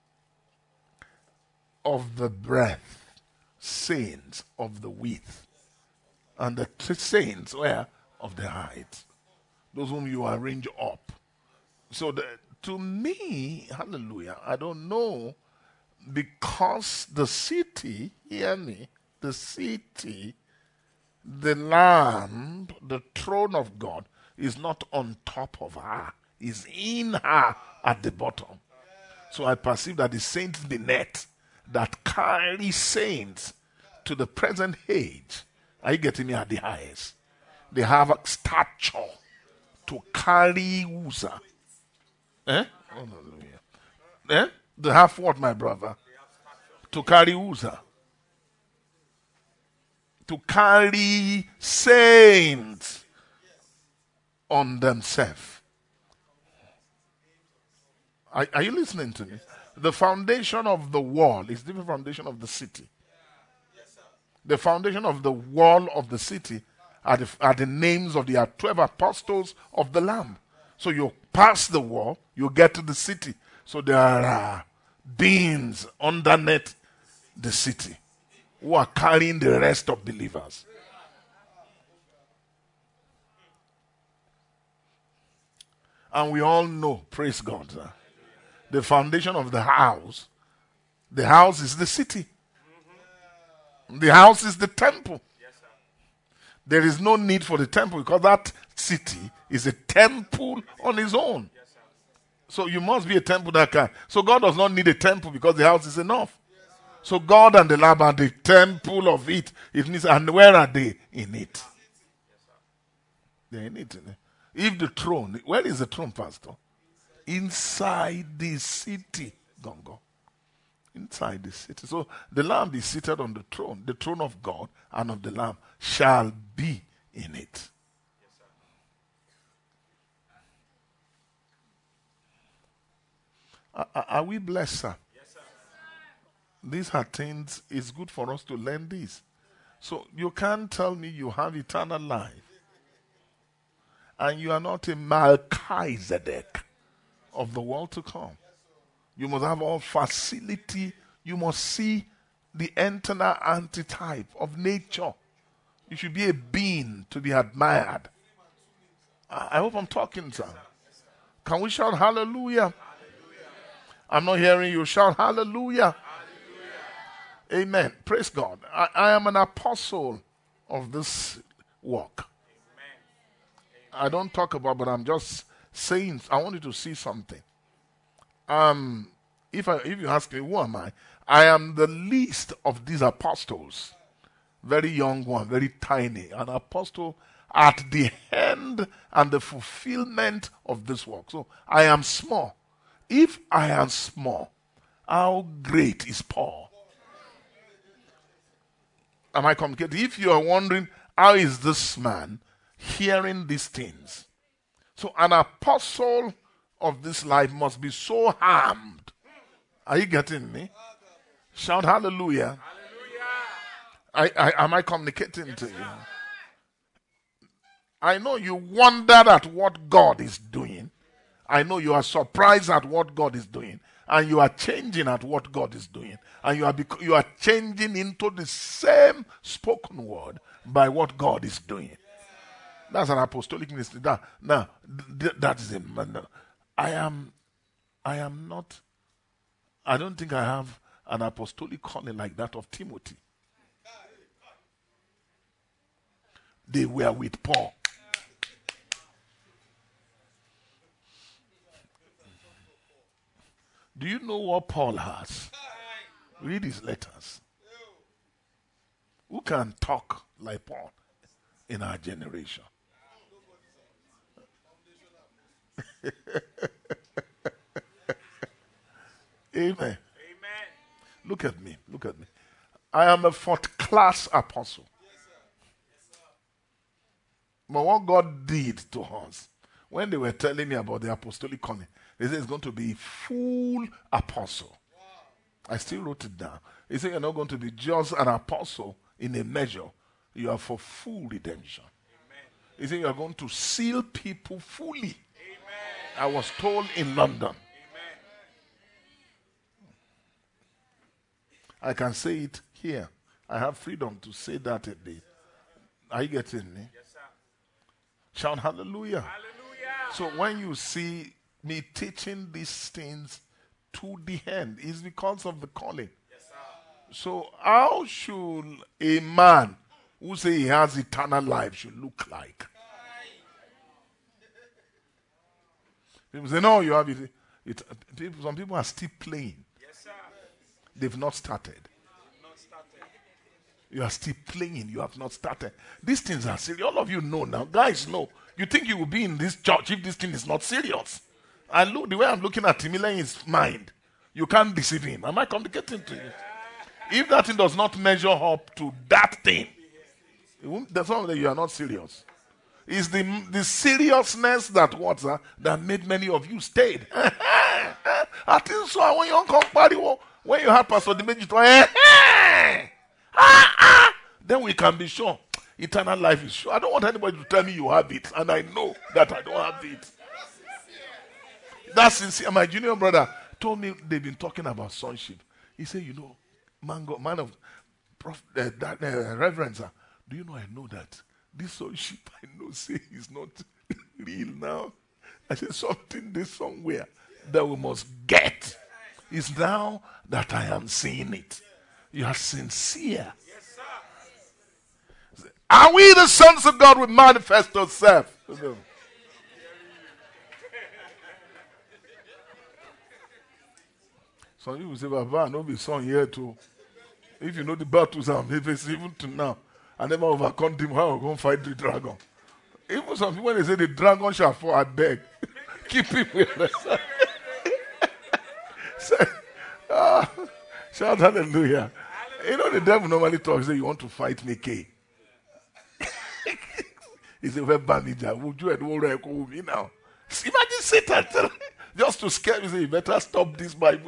of the breadth, saints of the width, and the saints were of the height. Those whom you arrange up. So to me, hallelujah, I don't know, because the city, hear me, the city, the Lamb, the throne of God, is not on top of her, is in her at the bottom. So I perceive that the saints in the net that carry saints to the present age, are you getting me, at the highest? They have a stature to carry Uzzah. Hallelujah. They have what, my brother? To carry Uzzah. To carry saints on themselves. Are you listening to me? The foundation of the wall is the foundation of the city. The foundation of the wall of the city are the names of the 12 apostles of the Lamb. So you pass the wall, you get to the city. So there are beings underneath the city who are carrying the rest of believers. And we all know, praise God, the foundation of the house is the city. The house is the temple. There is no need for the temple because that city is a temple on its own. So you must be a temple that can. So God does not need a temple because the house is enough. So God and the Lamb are the temple of it. It means, and where are they? In it. They're in it. If the throne, where is the throne, Pastor? Inside the city. Gongo. Inside the city. So the Lamb is seated on the throne of God and of the Lamb shall be in it. Are we blessed, sir? Yes, sir. These are things, it's good for us to learn this. So you can't tell me you have eternal life and you are not a Melchizedek of the world to come. You must have all facility. You must see the internal antitype of nature. You should be a being to be admired. I hope I'm talking, sir. Can we shout hallelujah? I'm not hearing you shout hallelujah. Hallelujah. Amen. Praise God. I am an apostle of this work. Amen. I don't talk about, but I'm just saying, I want you to see something. If you ask me, who am I? I am the least of these apostles. very young one, very tiny, an apostle at the end and the fulfillment of this work. So I am small. If I am small, how great is Paul? Am I communicating? If you are wondering, how is this man hearing these things? So an apostle of this life must be so harmed. Are you getting me? Shout hallelujah. Am I communicating to you? I know you wondered at what God is doing. I know you are surprised at what God is doing. And you are changing at what God is doing. And you are changing into the same spoken word by what God is doing. That's an apostolic ministry. That is a man. I don't think I have an apostolic calling like that of Timothy. They were with Paul. Do you know what Paul has? Read his letters. Who can talk like Paul in our generation? Amen. Amen. Look at me. Look at me. I am a fourth class apostle. But what God did to us, when they were telling me about the apostolic calling, they said it's going to be full apostle. I still wrote it down. He said you're not going to be just an apostle in a measure. You are for full redemption. Amen. He said you are going to seal people fully. Amen. I was told in London. Amen. I can say it here. I have freedom to say that a day. Are you getting me? Yes, sir. Shout hallelujah. Hallelujah. So when you see me teaching these things to the end, it's because of the calling. Yes, sir. So how should a man who say he has eternal life should look like? People say, no, you have it. Some people are still playing. Yes, sir. They've not started. You are still playing. You have not started. These things are serious. All of you know now. Guys know. You think you will be in this church if this thing is not serious. And look, the way I'm looking at Timile in his mind, you can't deceive him. Am I communicating to you? If that thing does not measure up to that thing, that's not that you are not serious. It's the seriousness that that made many of you stayed. I think so. When you come when you have Pastor Dimeji then we can be sure eternal life is sure. I don't want anybody to tell me you have it, and I know that I don't have it. That's sincere. My junior brother told me they've been talking about sonship. He said, man of reverence, do you know I know that this sonship I know say is not real now. I said something there somewhere that we must get. It's now that I am seeing it. You are sincere. Yes, sir. Are we the sons of God with manifest ourselves? Some people say, Baba, no be son here too. If you know the battles if it's even to now, I never overcome them, how I'm going to fight the dragon. Even some people, when they say the dragon shall fall, I beg. Keep him with us. Shout hallelujah. You know the devil normally talks, say you want to fight me, K. He said, well, Banija, would you with me now? Imagine Satan just to scare me, say, you better stop this Bible.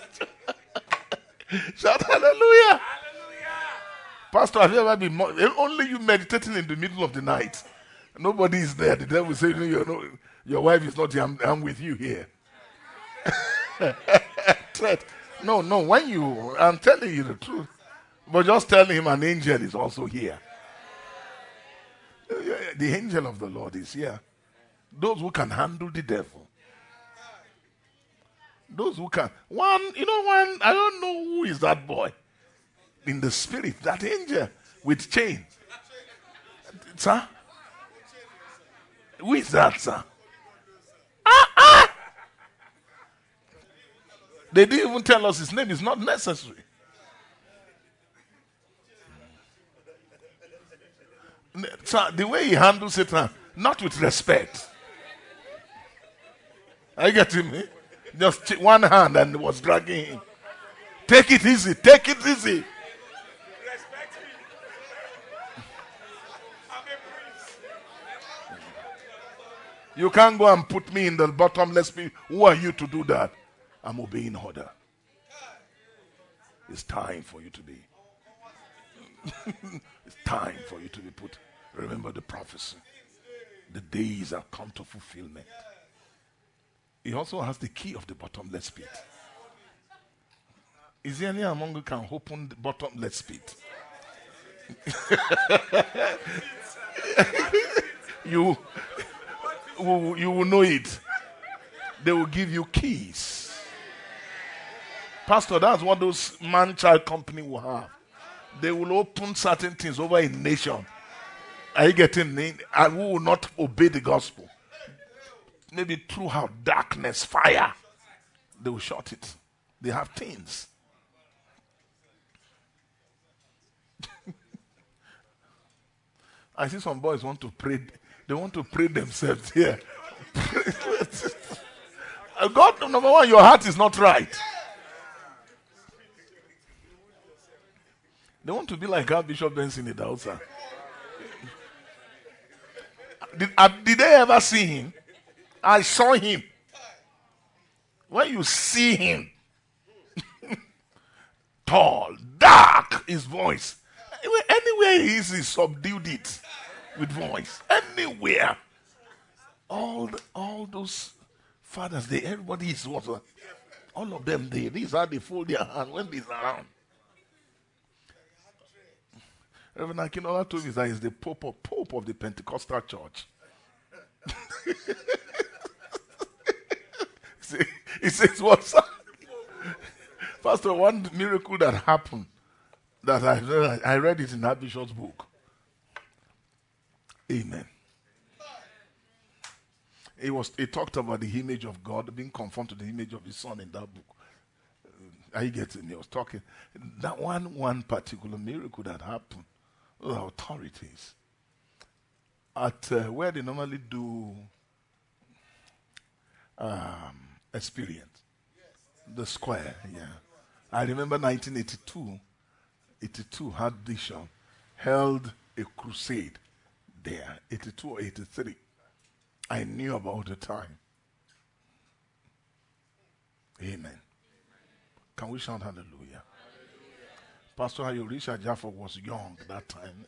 Shout hallelujah. Hallelujah. Pastor, have you ever been only you meditating in the middle of the night? Nobody is there. The devil say, your wife is not here. I'm with you here. No, when I'm telling you the truth. But just telling him an angel is also here. The angel of the Lord is here. Those who can handle the devil. Those who can. I don't know who is that boy. In the spirit, that angel with chain. Sir? Who is that, sir? They didn't even tell us his name. It's not necessary. So the way he handles it, not with respect. Are you getting me? Just one hand and was dragging him. Take it easy. Take it easy. Respect me. I'm a prince. You can't go and put me in the bottomless pit. Who are you to do that? I'm obeying order. It's time for you to be. It's time for you to be put. Remember the prophecy. The days have come to fulfillment. He also has the key of the bottomless pit. Is there any among you who can open the bottomless pit? You will know it. They will give you keys. Pastor, that's what those man-child company will have. They will open certain things over a nation. Are you getting me? And who will not obey the gospel? Maybe throughout darkness, fire. They will shut it. They have things. I see some boys want to pray. They want to pray themselves here. God, number one, your heart is not right. They want to be like Archbishop Benson in the outside. Did they ever see him? I saw him. When you see him, tall, dark, his voice. Anywhere he is, he subdued it with voice. Anywhere. All those fathers, everybody is what? All of them, these how they fold their hand when they're around. Reverend Akinola told me that he's the Pope of the Pentecostal church. He says, what's up? Pastor, one miracle that happened that I read it in Archbishop's book. Amen. He talked about the image of God being conformed to the image of his son in that book. Are you getting? He was talking that one particular miracle that happened. The authorities at where they normally do experience, the square. Yeah, I remember 1982 Archbishop held a crusade there. 82 or 83. I knew about the time. Amen. Can we shout hallelujah? Pastor Ayorisha Jaffa was young that time.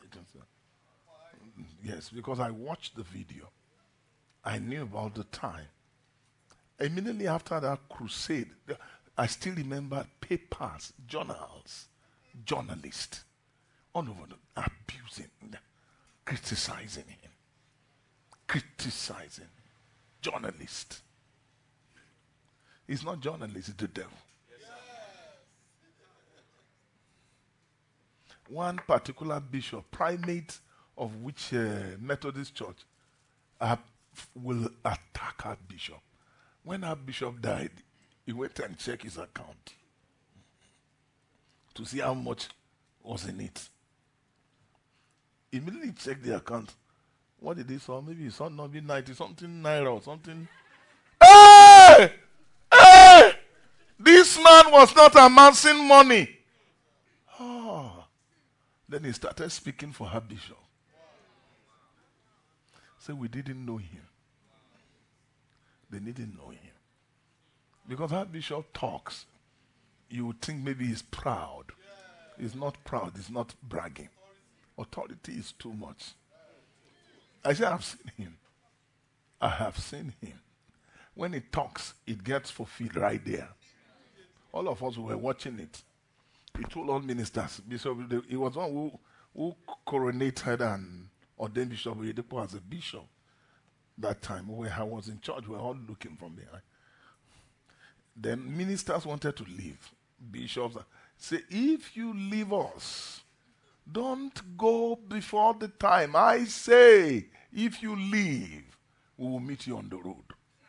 Yes, because I watched the video. I knew about the time. Immediately after that crusade, I still remember papers, journals, journalists, all over abusing, criticizing him. Criticizing. Journalist. He's not journalist, it's the devil. One particular bishop, primate of which Methodist church, will attack our bishop. When our bishop died, he went and checked his account to see how much was in it. Immediately checked the account. What did he saw? Maybe he saw maybe 90-something naira or something. Hey! Hey! This man was not amassing money. Then he started speaking for her bishop. So we didn't know him. They didn't know him. Because her bishop talks, you would think maybe he's proud. He's not proud. He's not bragging. Authority is too much. I say I've seen him. I have seen him. When he talks, it gets fulfilled right there. All of us were watching it. He told all ministers, Bishop, he was one who coronated and ordained Bishop Oyedepo as a bishop that time. When I was in church, we were all looking from behind. Then ministers wanted to leave. Bishops say, if you leave us, don't go before the time. I say, if you leave, we will meet you on the road.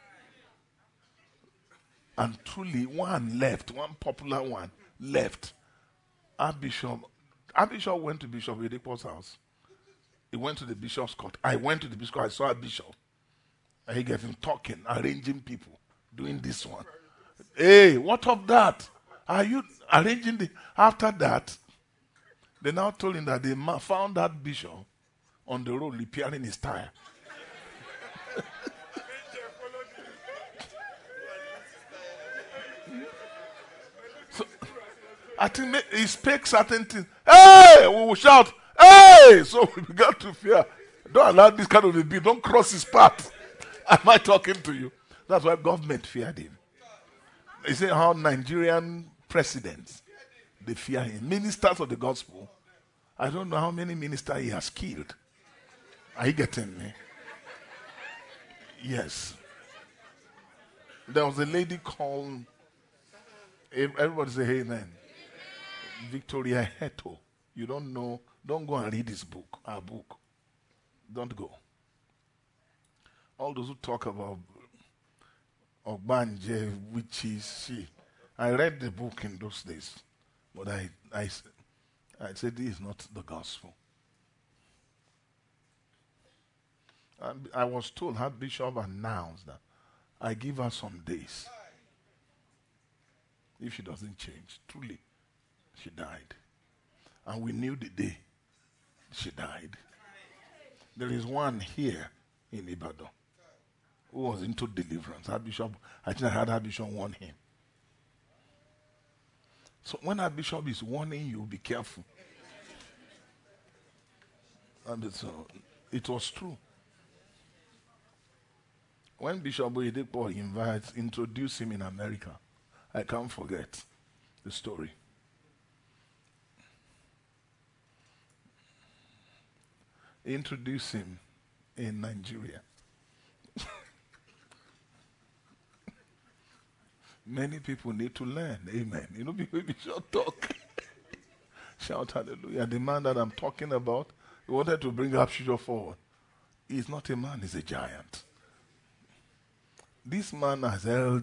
And truly, one left, one popular one left. Our bishop went to Bishop Oyedepo's house. He went to the bishop's court. I went to the bishop's court. I saw a bishop. And he gets him talking, arranging people, doing this one. Hey, what of that? Are you arranging the... After that, they now told him that they found that bishop on the road repairing his tire. So, I think he spake certain things. Hey! We will shout, hey! So we began to fear. Don't allow this kind of a being. Don't cross his path. Am I talking to you? That's why government feared him. You see how Nigerian presidents, they fear him. Ministers of the gospel, I don't know how many ministers he has killed. Are you getting me? Yes. There was a lady called, everybody say amen. Victoria Heto. You don't know, don't go and read this book, our book. Don't go. All those who talk about Ogbanje, witches, I read the book in those days, but I said this is not the gospel. And I was told, her bishop announced that I give her some days. If she doesn't change, truly, she died. And we knew the day she died. There is one here in Ibadan who was into deliverance. Our bishop, I think I had our bishop warn him. So when our bishop is warning you, be careful. And so it was true. When Bishop Oyedepo introduced him in America, I can't forget the story. He introduced him in Nigeria. Many people need to learn. Amen. You know, people should talk. Shout hallelujah. The man that I'm talking about, he wanted to bring up Bishop forward. He's not a man, he's a giant. This man has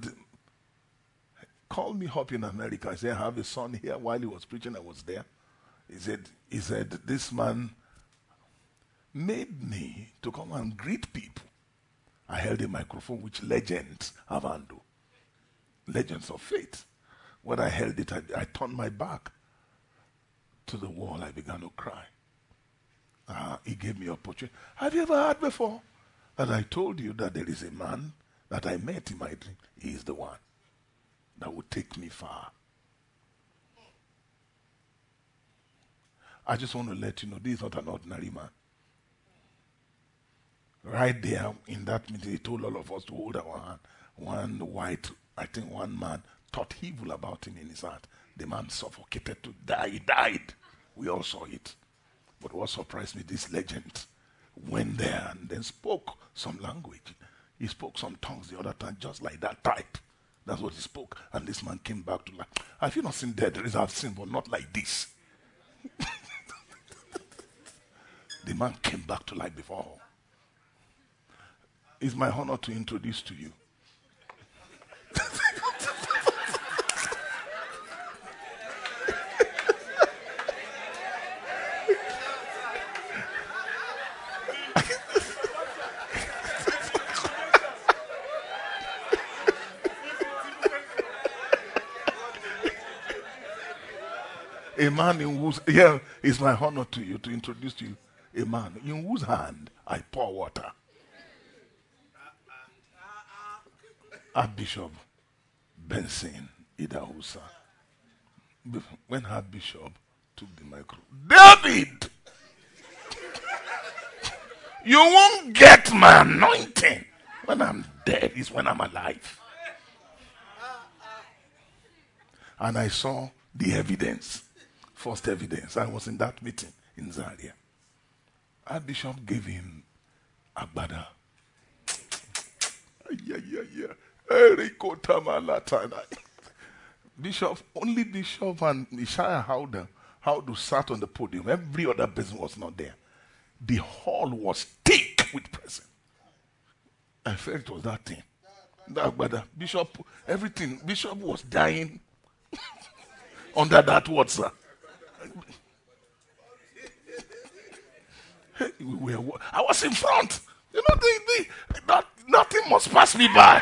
called me up in America. I said, I have a son here. While he was preaching, I was there. He said, this man made me to come and greet people. I held a microphone which legends have handled. Legends of faith. When I held it, I turned my back to the wall. I began to cry. He gave me opportunity. Have you ever heard before that I told you that there is a man that I met in my dream? He is the one that would take me far. I just want to let you know, this is not an ordinary man. Right there in that meeting, he told all of us to hold our hand. One white, I think one man thought evil about him in his heart. The man suffocated to die. He died. We all saw it. But what surprised me, this legend went there and then spoke some language. He spoke some tongues the other time, just like that type. That's what he spoke. And this man came back to life. Have you not seen dead? There is I've seen, but not like this. The man came back to life before. It's my honor to introduce to you. A man in whose, it's my honor to you to introduce to you a man in whose hand I pour water. Archbishop Benson Idahosa. When Archbishop took the microphone, David, you won't get my anointing. When I'm dead is when I'm alive. And I saw the evidence. First evidence. I was in that meeting in Zaria. Archbishop gave him agbada. Bishop, only Bishop and Ishaya Howden sat on the podium. Every other person was not there. The hall was thick with presence. I felt it was that thing. That agbada. Bishop, everything. Bishop was dying under that word, sir. I was in front. Nothing must pass me by.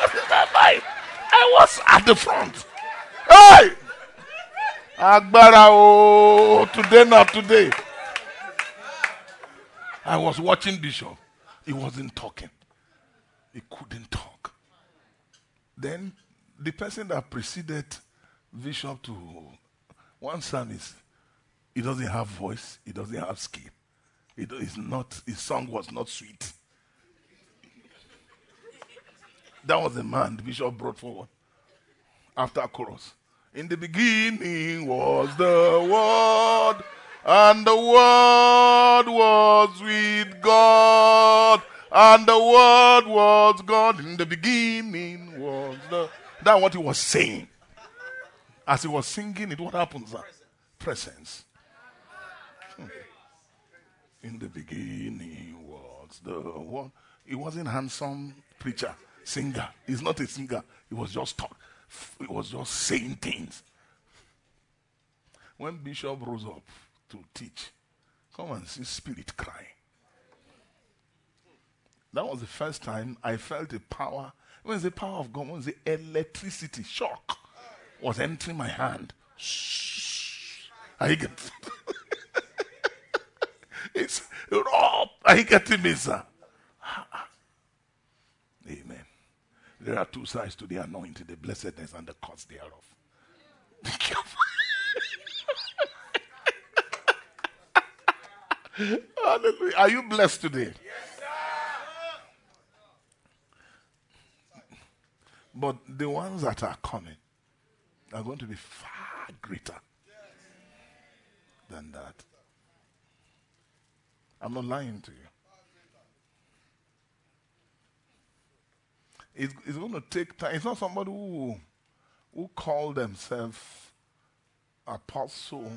I was at the front. Hey! Agbara, oh, today, not today. I was watching Bishop. He wasn't talking. He couldn't talk. Then the person that preceded Bishop to one service, he doesn't have voice. He doesn't have skill. His song was not sweet. That was the man the Bishop brought forward after chorus. In the beginning was the Word, and the Word was with God, and the Word was God. In the beginning was the... That's what he was saying. As he was singing it, what happens? Presence. In the beginning was the Word. He wasn't handsome preacher, singer. He's not a singer. He was just talking. He was just saying things. When Bishop rose up to teach, come and see spirit crying. That was the first time I felt the power. When the power of God, when the electricity shock was entering my hand. I get it's raw. I get it, sir. Amen. There are two sides to the anointing, the blessedness and the cost thereof. Be careful. Hallelujah. Are you blessed today? Yes, sir. But the ones that are coming are going to be far greater than that. I'm not lying to you. It's going to take time. It's not somebody who call themselves apostle.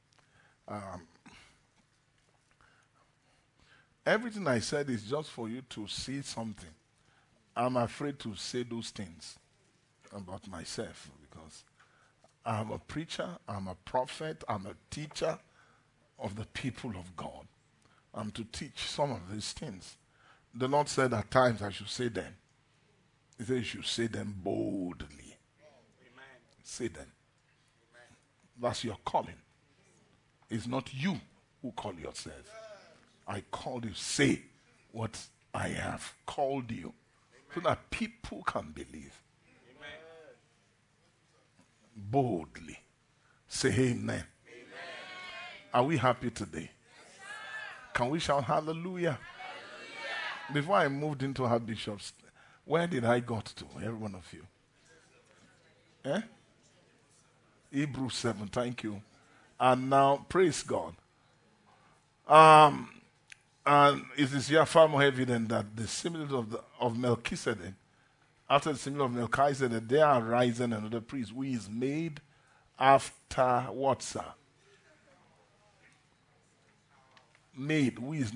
Everything I said is just for you to see something. I'm afraid to say those things about myself because I'm a preacher, I'm a prophet, I'm a teacher of the people of God. I'm to teach some of these things. The Lord said at times I should say them. He said you should say them boldly. Amen. Say them. Amen. That's your calling. It's not you who call yourself. I call you. Say what I have called you. Amen. So that people can believe. Amen. Boldly. Say amen. Amen. Are we happy today? Yes, can we shout hallelujah? Hallelujah? Before I moved into our bishops, where did I got to? Every one of you. Hebrews 7, thank you. And now, praise God. And it is here far more evident that the similitude of Melchizedek, after the similitude of Melchizedek, there are rising another priest who is made after what, sir? Made, who is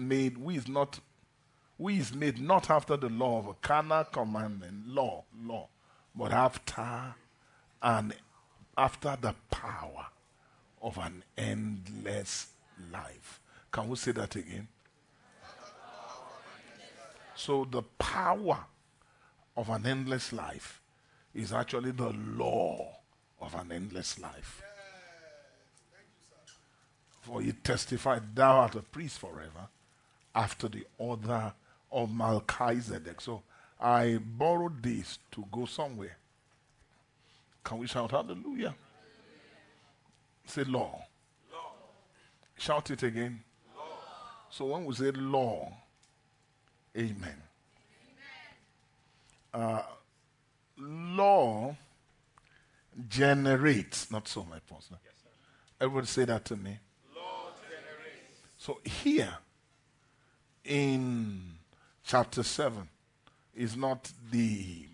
made not after the law of a carnal commandment, law, but after the power of an endless life. Can we say that again? So the power of an endless life is actually the law of an endless life. For he testified, thou art a priest forever, after the order of Melchizedek. So I borrowed this to go somewhere. Can we shout hallelujah? Say law. Law. Shout it again. Law. So when we say law, amen. Law generates, not so my pastor. Yes, everybody say that to me. Law generates. So here in chapter 7 is not the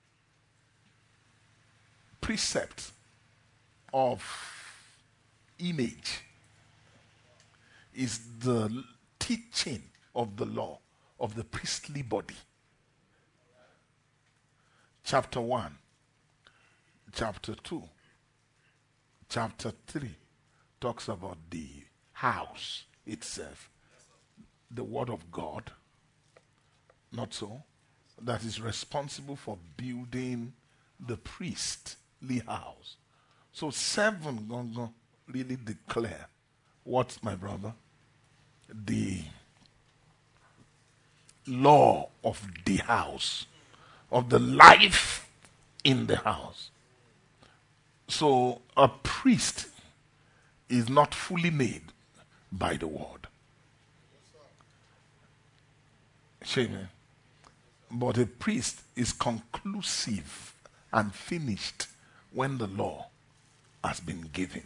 precept of image, is the teaching of the law of the priestly body. Chapter 1, chapter 2, chapter 3 talks about the house itself. the word of God, not so, that is responsible for building the priestly house. So 7 gonna really declare what, my brother? The law of the house, of the life in the house. So a priest is not fully made by the word. Amen. But a priest is conclusive and finished when the law has been given.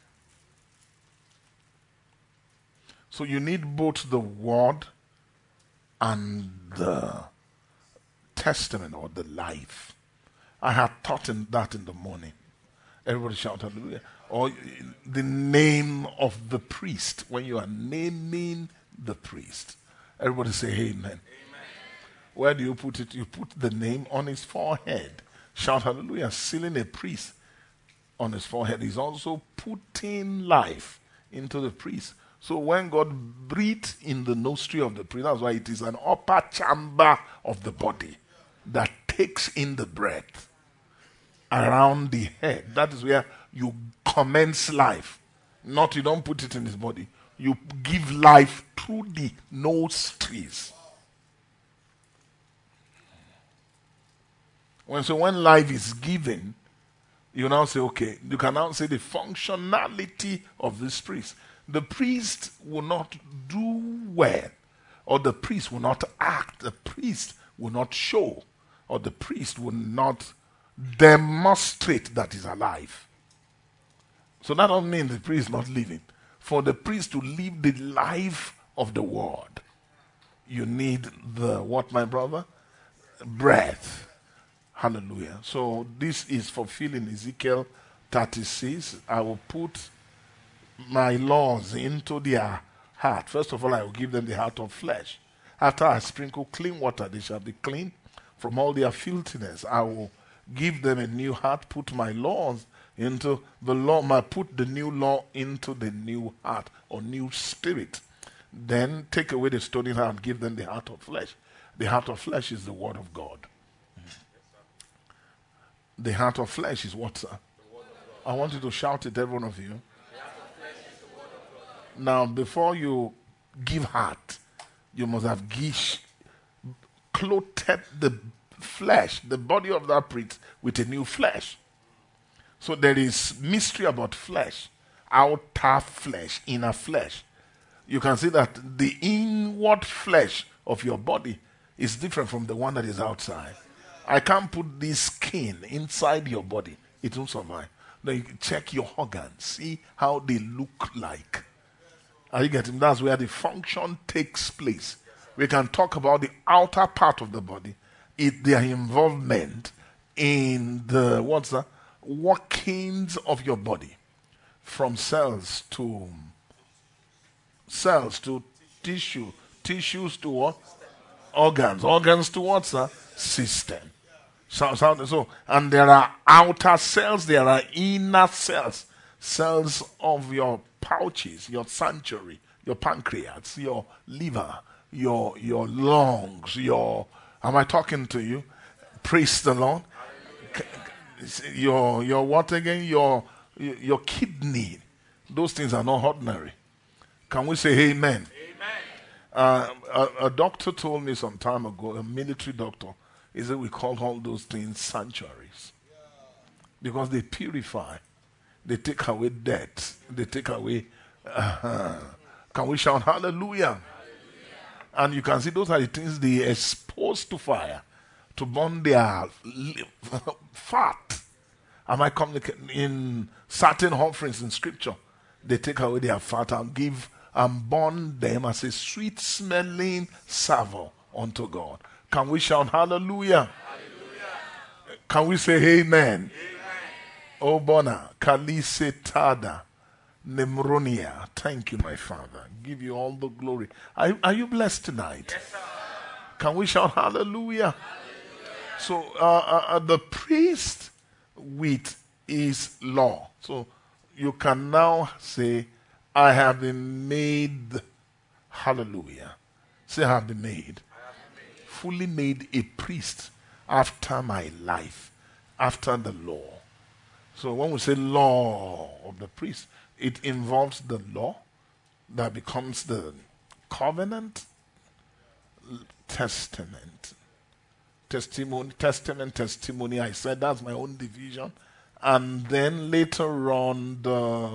So you need both the word and the testament or the life. I had taught that in the morning. Everybody shout hallelujah. Or the name of the priest, when you are naming the priest. Everybody say amen. Amen. Where do you put it? You put the name on his forehead. Shout hallelujah. Sealing a priest on his forehead is also putting life into the priest. So when God breathed in the nostril of the priest, that's why it is an upper chamber of the body that takes in the breath around the head. That is where you commence life. Not you don't put it in his body. You give life through the nostrils. When life is given, you now say, okay, you can now say the functionality of this priest. The priest will not do well, or the priest will not act, the priest will not show, or the priest will not demonstrate that he's alive. So that doesn't mean the priest is not living. For the priest to live the life of the word, you need the, what, my brother? Breath. Hallelujah. So this is fulfilling Ezekiel 36. I will put my laws into their heart. First of all, I will give them the heart of flesh. After I sprinkle clean water, they shall be clean from all their filthiness. I will give them a new heart, put my laws into the law, put the new law into the new heart or new spirit. Then take away the stony heart and give them the heart of flesh. The heart of flesh is the word of God. The heart of flesh is what, sir? I want you to shout it, every one of you. Now, before you give heart, you must have clothed the flesh, the body of that priest, with a new flesh. So there is mystery about flesh, outer flesh, inner flesh. You can see that the inward flesh of your body is different from the one that is outside. I can't put this skin inside your body. It won't survive. Now you check your organs, see how they look like. Are you getting? That's where the function takes place. We can talk about the outer part of the body, their involvement in the workings of your body, from cells to tissue, tissues to what? Organs to what, sir? System. So, and there are outer cells, there are inner cells, cells of your pouches, your sanctuary, your pancreas, your liver, your lungs, am I talking to you? Praise the Lord. Your what again? Your kidney. Those things are not ordinary. Can we say amen? Amen. A doctor told me some time ago, a military doctor, he said we call all those things sanctuaries. Because they purify. They take away death. They take away... Can we shout hallelujah? Hallelujah? And you can see those are the things they expose to fire to burn their fat. Am I communicating? In certain offerings in scripture, they take away their fat and give and burn them as a sweet smelling savour unto God. Can we shout hallelujah? Hallelujah. Can we say amen? Amen. Oh Bona, Kalise Tada, Nemronia. Thank you, my Father. Give you all the glory. Are you blessed tonight? Yes, sir. Can we shout hallelujah? Hallelujah. So the priest with his law. So you can now say, I have been made, hallelujah, Say, I have been made. Fully made a priest after my life, after the law. So when we say law of the priest, it involves the law that becomes the covenant, testament. Testimony. I said that's my own division. And then later on, the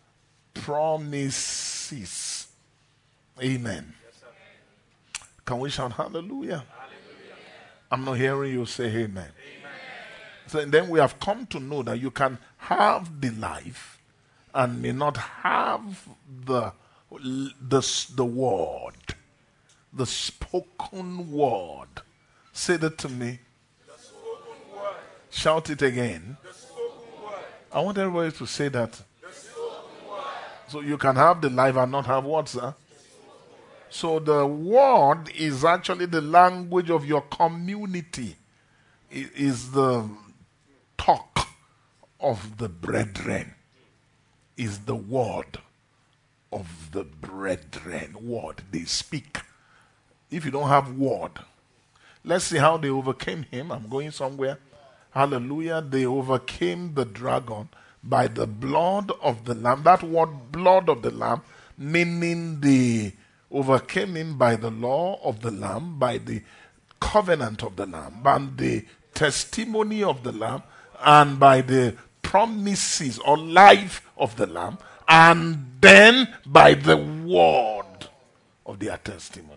promises. Amen. Yes, can we shout hallelujah? Hallelujah? I'm not hearing you say amen. Amen. So then we have come to know that you can have the life and may not have the word, the spoken word. Say that to me. The spoken word. Shout it again. The spoken word. I want everybody to say that. The spoken word. So you can have the life and not have what, sir? So the word is actually the language of your community. It is the talk of the brethren. Is the word of the brethren. Word. They speak. If you don't have word, let's see how they overcame him. I'm going somewhere. Hallelujah. They overcame the dragon by the blood of the lamb. That word, blood of the lamb, meaning they overcame him by the law of the lamb, by the covenant of the lamb, and the testimony of the lamb, and by the promises or life of the lamb, and then by the word of their testimony.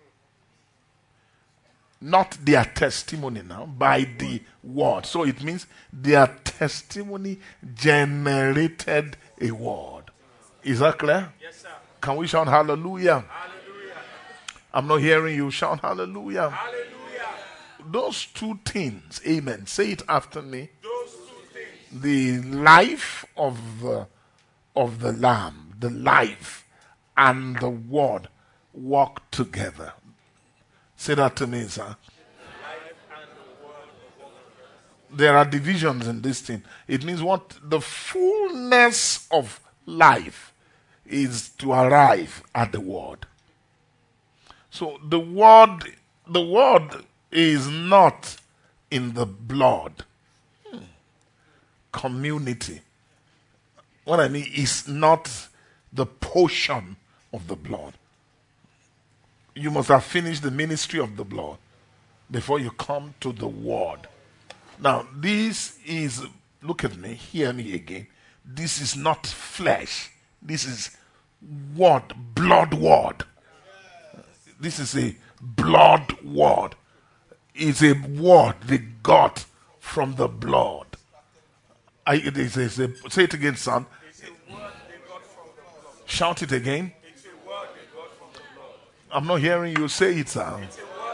Not their testimony now, by the word. So it means their testimony generated a word. Is that clear? Yes, sir. Can we shout hallelujah? Hallelujah. I'm not hearing you shout hallelujah. Hallelujah. Those two things, amen. Say it after me. Those two things. The life of the lamb, the life and the word walk together. Say that to me, sir. There are divisions in this thing. It means what? The fullness of life is to arrive at the word. So the word is not in the blood. Community. What I mean is not the portion of the blood. You must have finished the ministry of the blood before you come to the word. Now, this is, look at me, hear me again. This is not flesh. This is word, blood word. This is a blood word. It's a word they got from the blood. Say it again, son. Shout it again. I'm not hearing you say it, sir.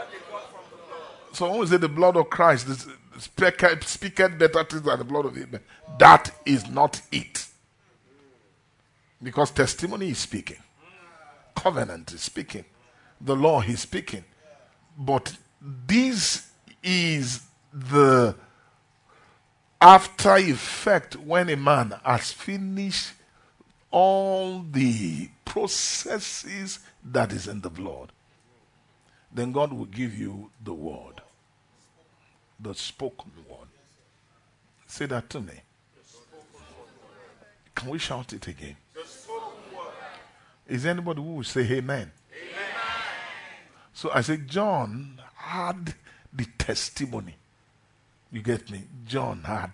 So when we say the blood of Christ, speaketh better things than the blood of Abel. That is not it. Because testimony is speaking. Covenant is speaking. The law is speaking. But this is the after effect when a man has finished all the processes that is in the blood. Then God will give you the word. The spoken word. Say that to me. Can we shout it again? Is there anybody who will say amen? Amen. So I say John had the testimony. You get me? John had,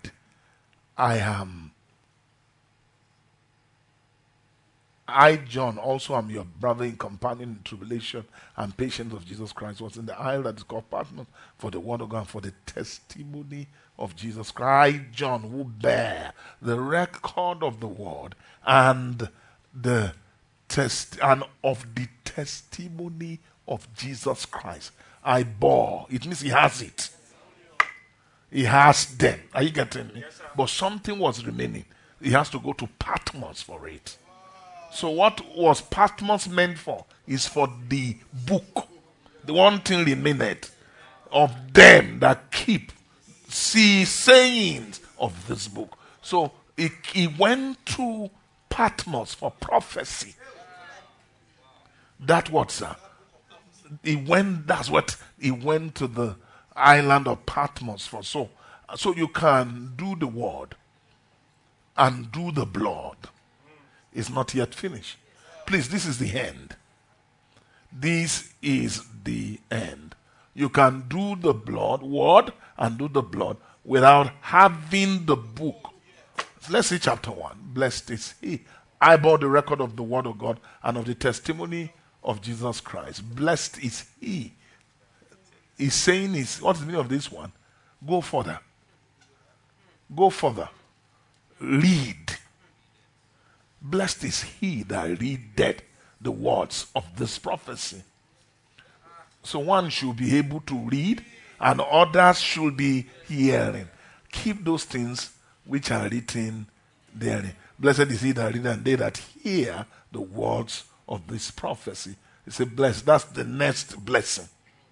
I, John, also am your brother and companion in tribulation and patience of Jesus Christ, was in the isle that is called Patmos for the word of God, for the testimony of Jesus Christ. I, John, who bear the record of the word and the of the testimony of Jesus Christ. I bore. It means he has it. He has them. Are you getting me? Yes, but something was remaining. He has to go to Patmos for it. So what was Patmos meant for is for the book. The one thing remained of them that keep sayings of this book. So he went to Patmos for prophecy. That what, sir? That's what he went to the island of Patmos for. So you can do the word and do the blood. It's not yet finished. Please, this is the end. This is the end. You can do the word and do the blood without having the book. Let's see chapter 1. Blessed is he. I bore the record of the word of God and of the testimony of Jesus Christ. Blessed is he. He's saying, what's the meaning of this one? Go further. Go further. Read. Blessed is he that readeth the words of this prophecy. So one should be able to read and others should be hearing. Keep those things which are written therein. Blessed is he that read and they that hear the words of this prophecy. It's a blessed. That's the next blessing.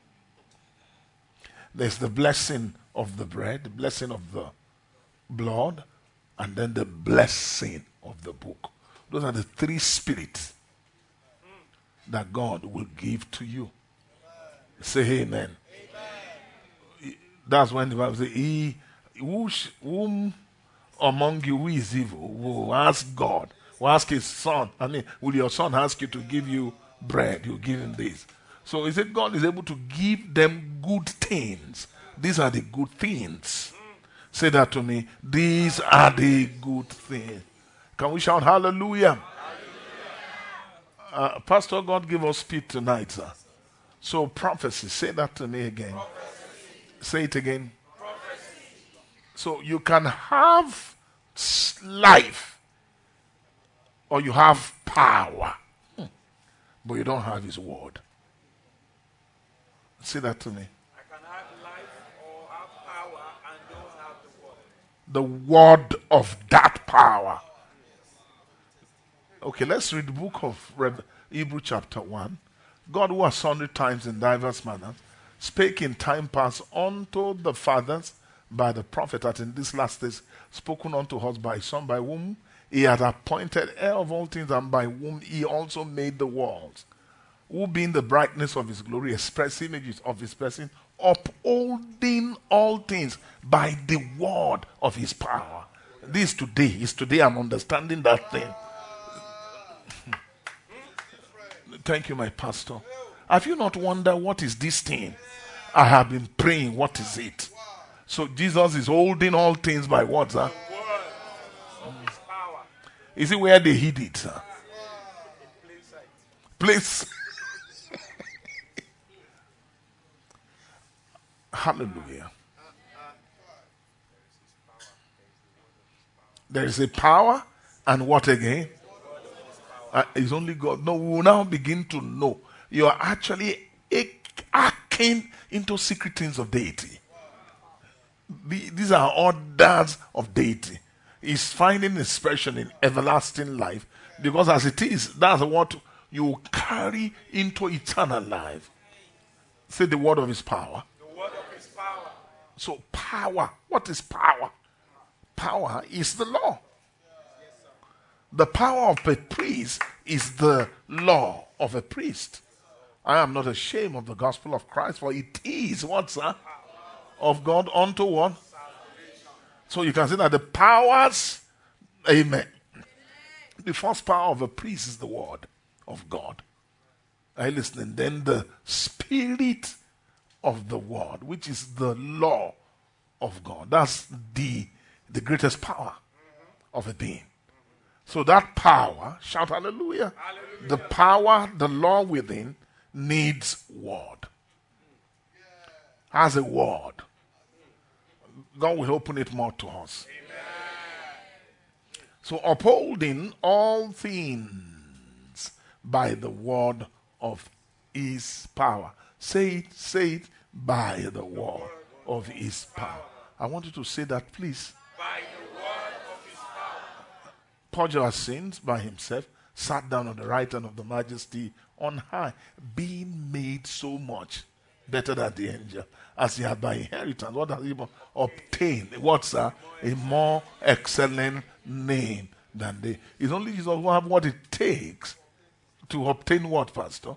There's the blessing of the bread, the blessing of the blood, and then the blessing of the book. Those are the three spirits that God will give to you. Say amen. Amen. That's when the Bible says, whom among you who is evil will ask God, will ask his son. Will your son ask you to give you bread? You give him this. So is it God is able to give them good things? These are the good things. Say that to me. These are the good things. Can we shout hallelujah? Pastor, God give us speed tonight, sir. So prophecy, say that to me again. Prophecy. Say it again. Prophecy. So you can have life or you have power, but you don't have his word. Say that to me. I can have life or have power and don't have the word. The word of that power. Okay, let's read the book of Hebrews chapter 1. God, who has sundry times in diverse manners, spake in time past unto the fathers by the prophet, that in these last days spoken unto us by his Son, by whom he had appointed heir of all things, and by whom he also made the worlds, who being the brightness of his glory, express images of his person, upholding all things by the word of his power. This is today I'm understanding that thing. Thank you, my pastor. Have you not wondered what is this thing? I have been praying, what is it? So Jesus is holding all things by what, sir? Is it where they hid it, sir? Place. Hallelujah. There is a power, and what again? It's only God. No, we will now begin to know. You are actually hacking into secret things of deity. These are orders of deity. He's finding expression in everlasting life, because as it is, that's what you carry into eternal life. Say the word of his power. The word of his power. So power. What is power? Power is the law. The power of a priest is the law of a priest. I am not ashamed of the gospel of Christ, for it is what, sir? Of God unto what? So you can see that the powers, amen. The first power of a priest is the word of God. Are you listening? Then the spirit of the word, which is the law of God. That's the greatest power of a being. So that power, shout hallelujah. Hallelujah. The power, the law within, needs word. Has a word. God will open it more to us. Amen. So upholding all things by the word of his power. Say it by the word of his power. I want you to say that, please. By the word of his power. Purged our sins by himself, sat down on the right hand of the majesty on high, being made so much better than the angel, as he had by inheritance. What has he obtained? What's a more excellent name than they? It's only Jesus who have what it takes to obtain what, Pastor?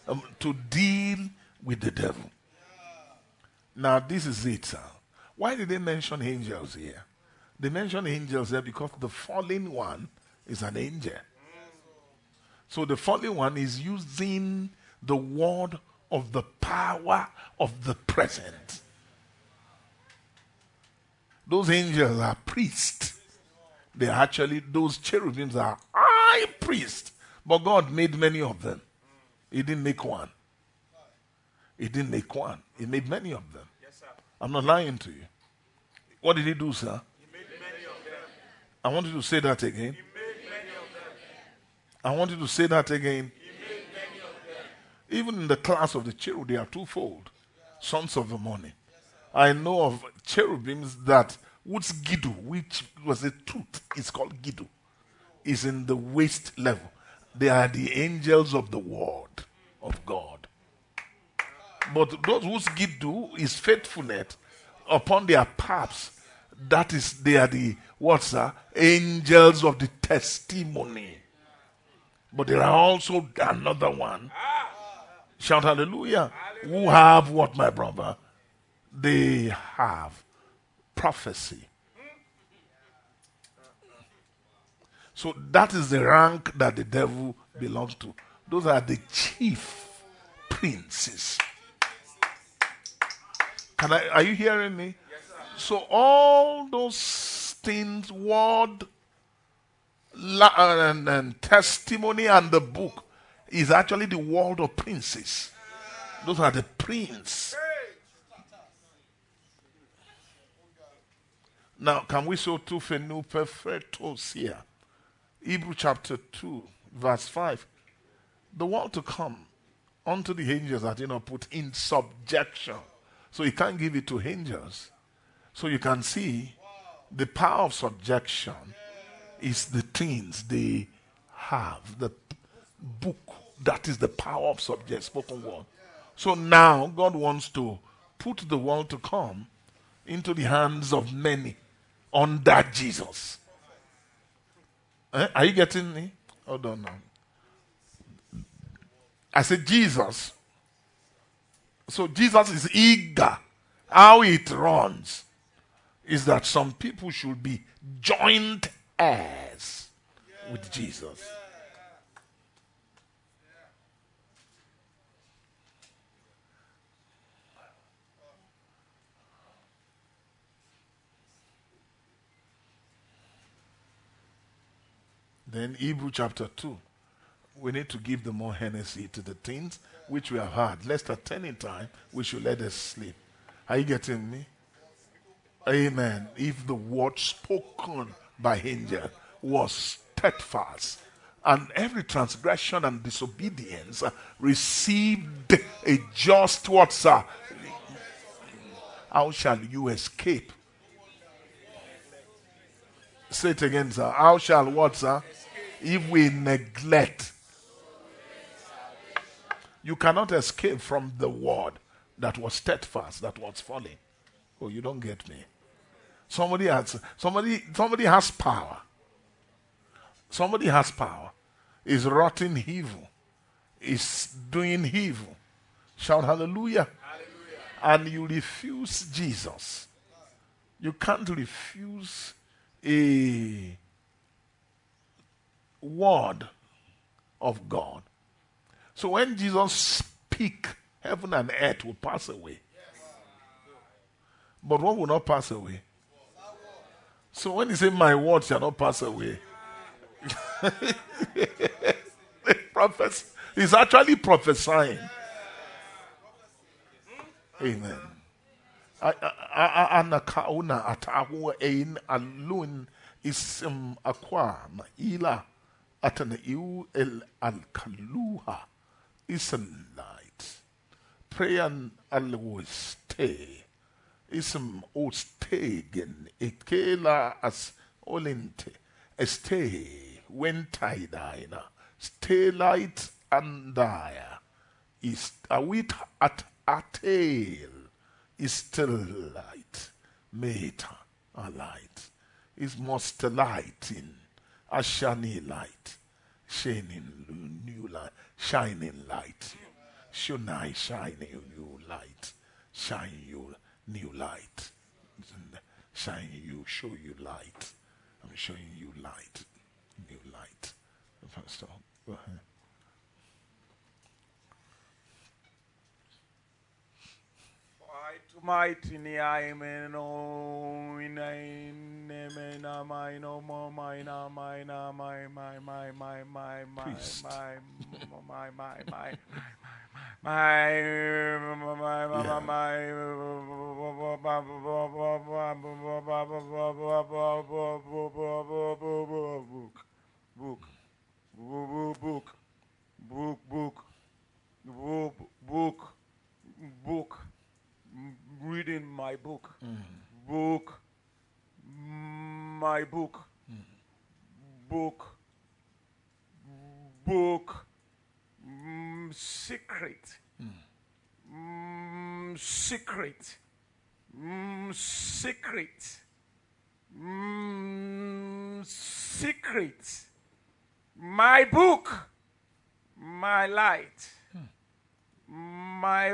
to deal with the devil. Now, this is it, sir. Why did they mention angels here? They mention angels there because the fallen one is an angel. So the fallen one is using the word of the power of the present. Those angels are priests. They are actually, those cherubims are high priests. But God made many of them. He didn't make one. He didn't make one. He made many of them. Yes, sir. I'm not lying to you. What did he do, sir? He made many of them. I want you to say that again. He made many of them. I want you to say that again. He made many of them. Even in the class of the cherub, they are twofold. Sons of the morning. I know of cherubims that whose gidu, which was a tooth, is called gidu, is in the waist level. They are the angels of the word of God. But those whose gidu is faithfulness upon their paths, that is, they are the what's that? Angels of the testimony. But there are also another one. Shout hallelujah. Who have what, my brother? They have prophecy. So that is the rank that the devil belongs to. Those are the chief princes. Are you hearing me? Yes, sir. So all those things, word and testimony and the book is actually the world of princes. Those are the prince. Now, can we show two fenu perfectos here? Hebrew chapter 2, verse 5. The world to come unto the angels that put in subjection. So you can't give it to angels. So you can see the power of subjection is the things they have. The book, that is the power of subject, spoken word. So now God wants to put the world to come into the hands of many under Jesus. Are you getting me? Hold on now. I said Jesus. So Jesus is eager. How it runs is that some people should be joint heirs with Jesus. Then Hebrew chapter 2. We need to give the more Hennessy to the things which we have had. Lest at any time we should let us sleep. Are you getting me? Amen. If the word spoken by angel was steadfast, and every transgression and disobedience received a just what, sir? How shall you escape? Say it again, sir. How shall what, sir? If we neglect. You cannot escape from the word that was steadfast, that was falling. Oh, you don't get me. Somebody has power. Somebody has power. Is rotting evil. Is doing evil. Shout hallelujah. Hallelujah. And you refuse Jesus. You can't refuse a word of God. So when Jesus speaks, heaven and earth will pass away. But what will not pass away? So when he said, my word shall not pass away, he's actually prophesying. Amen. Anakauna atahu ein alun ism akwa ila atana iu el alkaluha ism light. Prayer always stay. Ism o stegen ekela as olente stay when tidaina stay light and dire is awit at atel is still light meta a light is most lighting a shiny light shining new light shining light Shunai, shine you light. Shine you new light. Shine you, show you light. I'm showing you light. New light. Pastor, go ahead. Mighty ni I may know in my no more my na my na my Priest. Book. Reading my book. Book. My book. Book. Book. Secret. Secret. Secret. Secret. My book. My light. My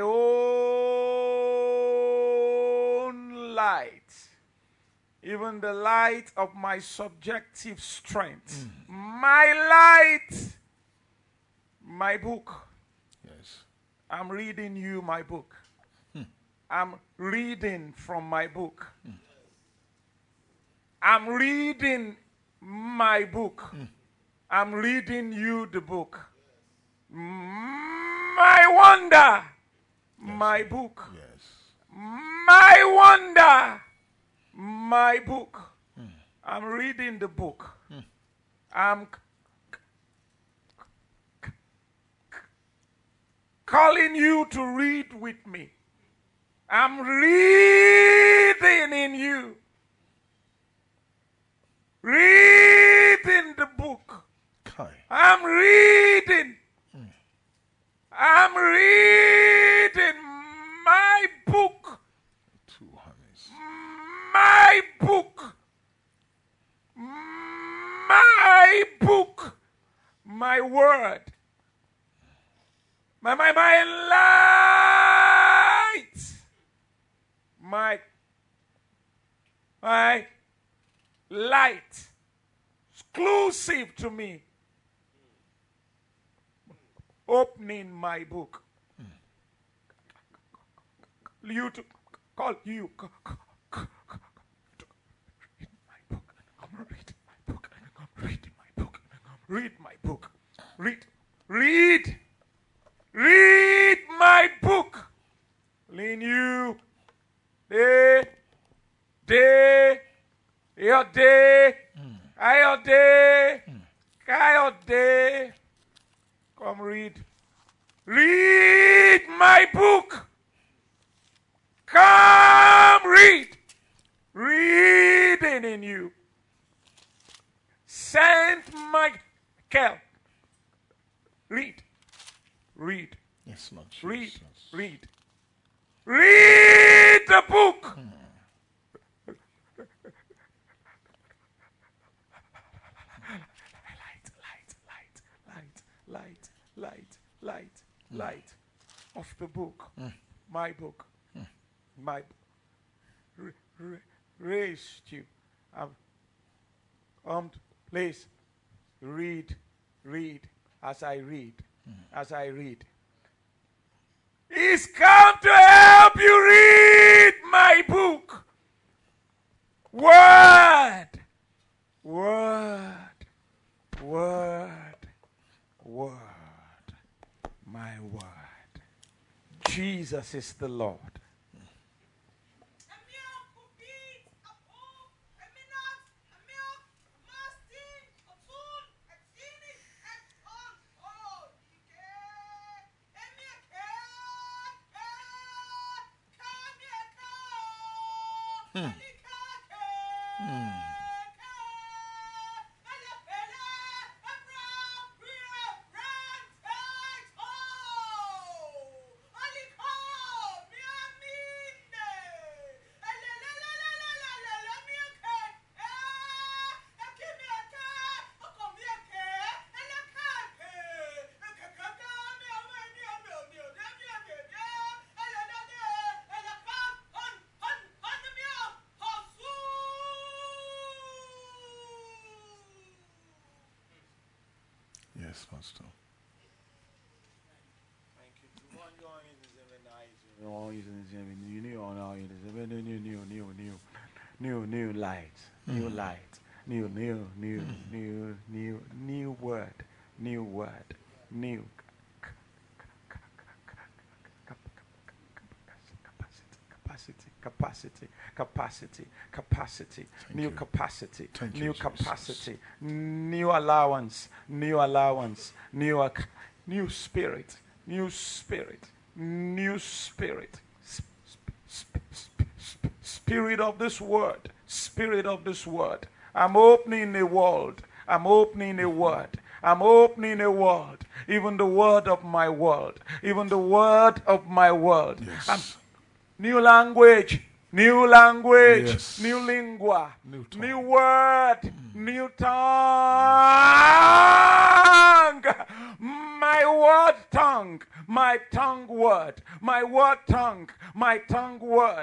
own light. Even the light of my subjective strength. My light. My book. Yes. I'm reading you my book. I'm reading from my book. I'm reading my book. I'm reading you the book. My wonder. My book. Yes. My wonder. My book. I'm reading the book. I'm calling you to read with me. I'm reading in you. Reading the book. Kai. I'm reading. I'm reading my book. 2 honeys. My book. My book. My word. My light. My light. Exclusive to me. Opening my book. You to call you. Read my book. Read my book. Read my book. Read my book. Read. Read my book. Lean you. Your day. Come read. Read my book. Come read. Reading in you. Saint Michael. Read. Yes, Lord Jesus. Read the book. Light of the book. My book. My raised you. I've come to place. Read as I read. As I read. He's come to help you read my book. Word. My word. Jesus is the Lord. Yes, Pastor. New light, new light, new word, new capacity, new capacity, new capacity, new allowance, new spirit, spirit of this word. I'm opening a world. I'm opening a word. Even the word of my world. Yes. New language, Yes. new lingua, New tongue. new word, new tongue. My word tongue, my tongue word, my word tongue, my tongue word.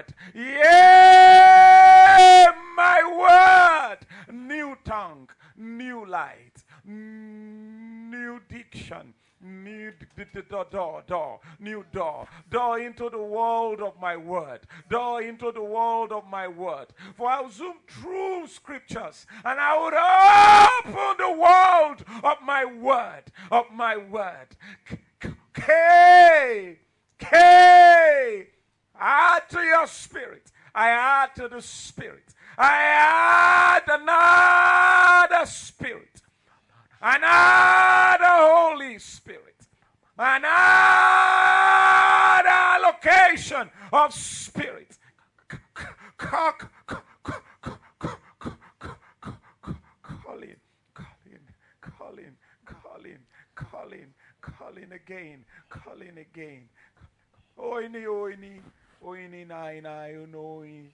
Yeah, my word. New tongue, new light, new diction. New door into the world of my word. For I'll zoom through scriptures and I would open the world of my word. Add to your spirit. I add to the spirit. I add another spirit. Another Holy Spirit. Another location of spirit. Calling again. Oini nai unoi.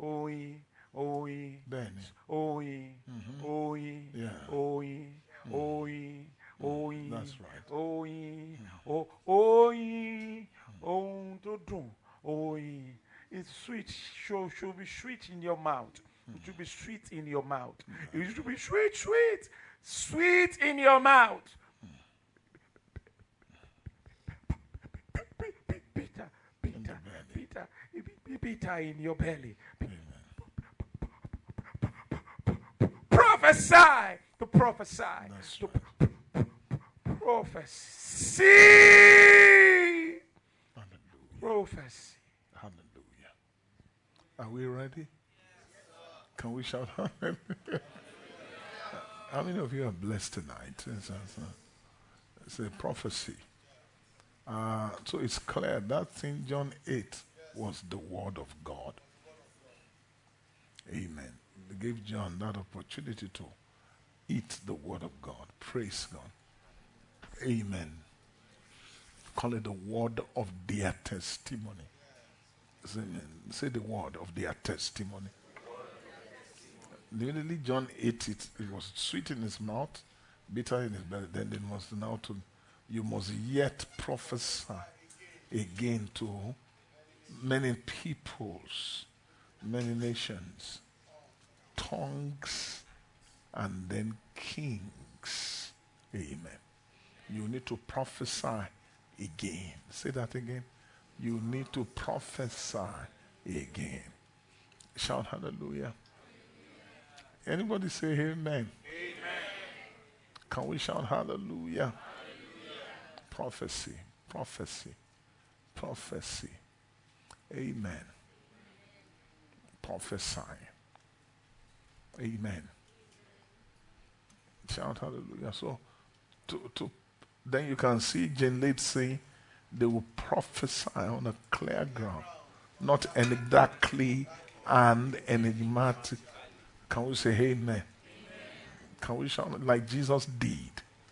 Benny. That's right. It's sweet. Should be sweet in your mouth. It should be sweet in your mouth. It should be sweet in your mouth. Bitter in your belly. Prophesy. To prophesy. That's to right. Prophecy. Hallelujah. Prophecy. Hallelujah. Are we ready? Can we shout hallelujah? How many of you are blessed tonight? It's a prophecy. So it's clear that in John 8 was the word of God. Amen. They gave John that opportunity to eat the word of God. Praise God. Amen. Call it the word of their testimony. Say the word of their testimony. Immediately John ate it. It was sweet in his mouth, bitter in his belly. Then it was now to, you must yet prophesy again to many peoples, many nations, tongues, and then kings. Amen. You need to prophesy again. Say that again. You need to prophesy again. Shout hallelujah. Anybody say amen? Amen. Can we shout hallelujah? Hallelujah. Prophecy. Amen. Prophesy. Amen. Shout hallelujah. So then you can see Jane Lade say they will prophesy on a clear ground, not exactly and enigmatic. Can we say amen? Amen. Can we shout like Jesus did?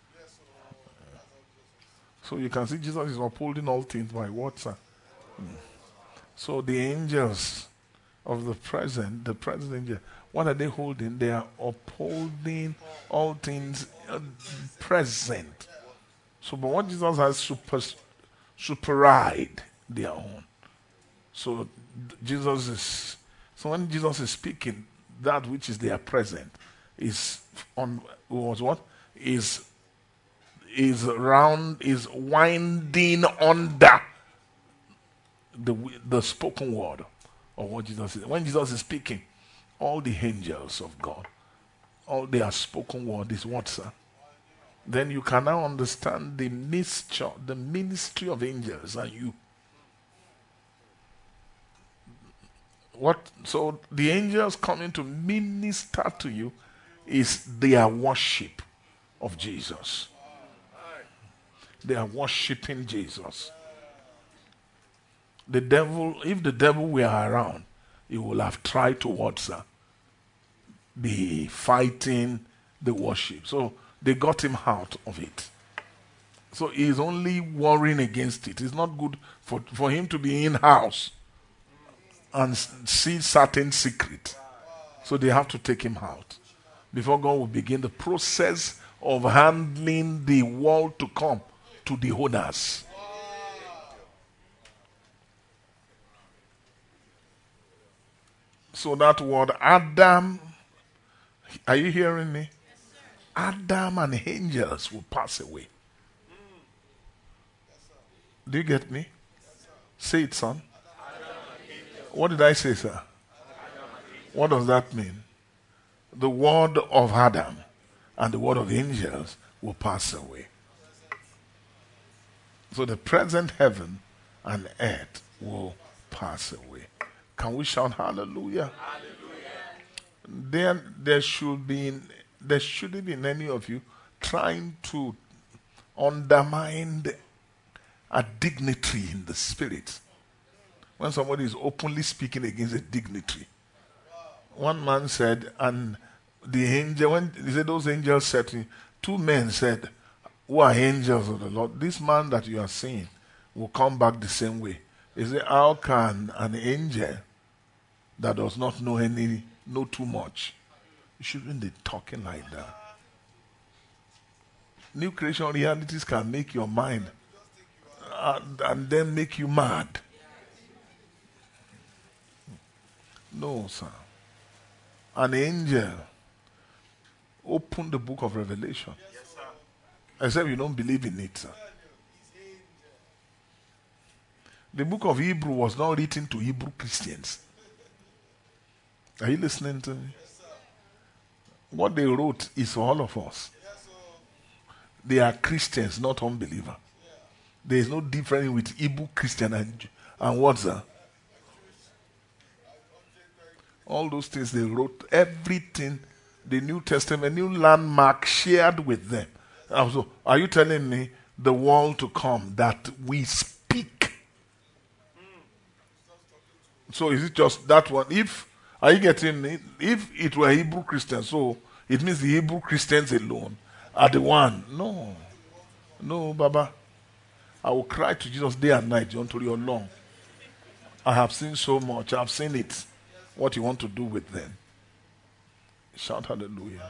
So you can see Jesus is upholding all things by water. So the angels of the present angel, what are they holding? They are upholding all things present. So, but what Jesus has superride their own. So when Jesus is speaking, that which is their present is is winding under the spoken word of what Jesus is. When Jesus is speaking, all the angels of God, all their spoken word is what, sir? Then you can now understand the ministry of angels and you. What? So the angels coming to minister to you is their worship of Jesus. They are worshiping Jesus. The devil, if the devil were around, he would have tried to be fighting the worship. So they got him out of it. So he's only warring against it. It's not good for him to be in-house and see certain secret. So they have to take him out before God will begin the process of handling the world to come to the owners. So that word Adam, are you hearing me? Adam and angels will pass away. Do you get me? Say it, son. What did I say, sir? What does that mean? The word of Adam and the word of angels will pass away. So the present heaven and earth will pass away. Can we shout hallelujah? Hallelujah. There shouldn't be any of you trying to undermine a dignitary in the spirit. When somebody is openly speaking against a dignitary. One man said, and the angel, when he said those angels said to him, two men said, who are angels of the Lord? This man that you are seeing will come back the same way. He said, how can an angel that does not know too much? You shouldn't be talking like that. New creation realities can make your mind and then make you mad. No, sir. An angel opened the book of Revelation. Yes, sir. Except you don't believe in it, sir. The book of Hebrew was not written to Hebrew Christians. Are you listening to me? Yes, sir. What they wrote is for all of us. Yes, they are Christians, not unbelievers. Yeah. There is no difference with Hebrew Christian and what, sir? All those things they wrote, everything, the New Testament, new landmark shared with them. Also, are you telling me the world to come that we speak? So is it just that one? Are you getting me? If it were Hebrew Christians, so it means the Hebrew Christians alone are the one. No, Baba. I will cry to Jesus day and night until you're long. I have seen so much. I've seen it. What you want to do with them. Shout hallelujah.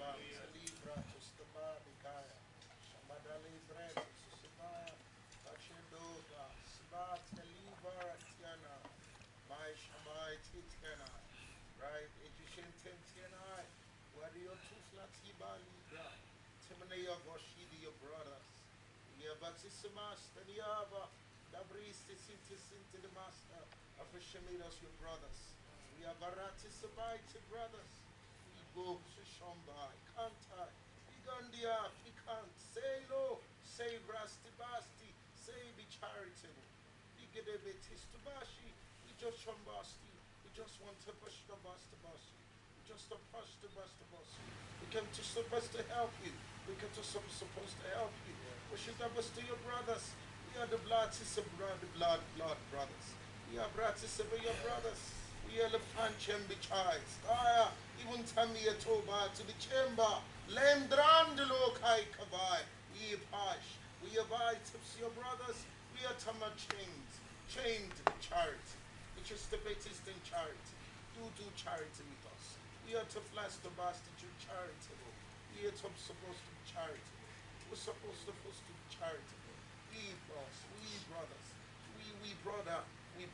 Your brothers. We are Baratisabite brothers. We go to Shombai, Kantai, Bigandia, Fikant, say no, say Brastibasti, say be charitable. Bigedebetistubashi, we just Shombasti, we just want to push the Bastabashi, we just to push the Bastabashi. We came to supposed to help you, we came to supposed to help you. We should have us to your brothers. We are the blood brothers. We are your brothers. We are the Panchem Bichais. Even Tamia Toba to the chamber. Lemdrandelo Kai Kabai. We Pash. We abide tips your brothers. We are Tama chained charity. Which is the greatest in charity. Do charity with us. We are to flash the bastard to charitable. We are supposed to be charitable. We're supposed to be charitable. We brothers. We brotherhood. We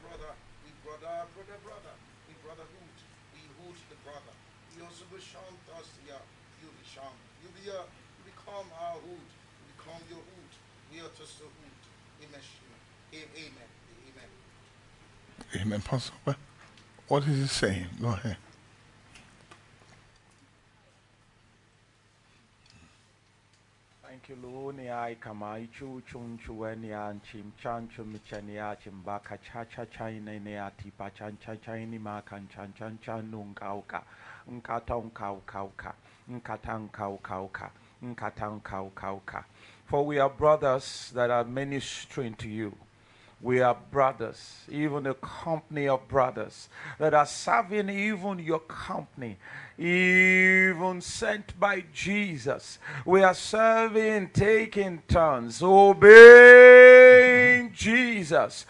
hood the brother. We also be Sham Tasya. You be Sham. You become our hood. You Kom your hoed. We are to so hoed. Amen. Amen. Amen. Pastor, what is he saying? Go ahead. Thank you, Lord. Nia kama ichu chunchu enia chim chanchu michania chimbaka cha cha china nia tipa chan cha chini makan chan chan chan nunkauka unkata unkauka unkata unkauka unkata unkauka. For we are brothers that are ministering to you. We are brothers, even a company of brothers that are serving even your company, even sent by Jesus. We are serving, taking turns, obeying Jesus,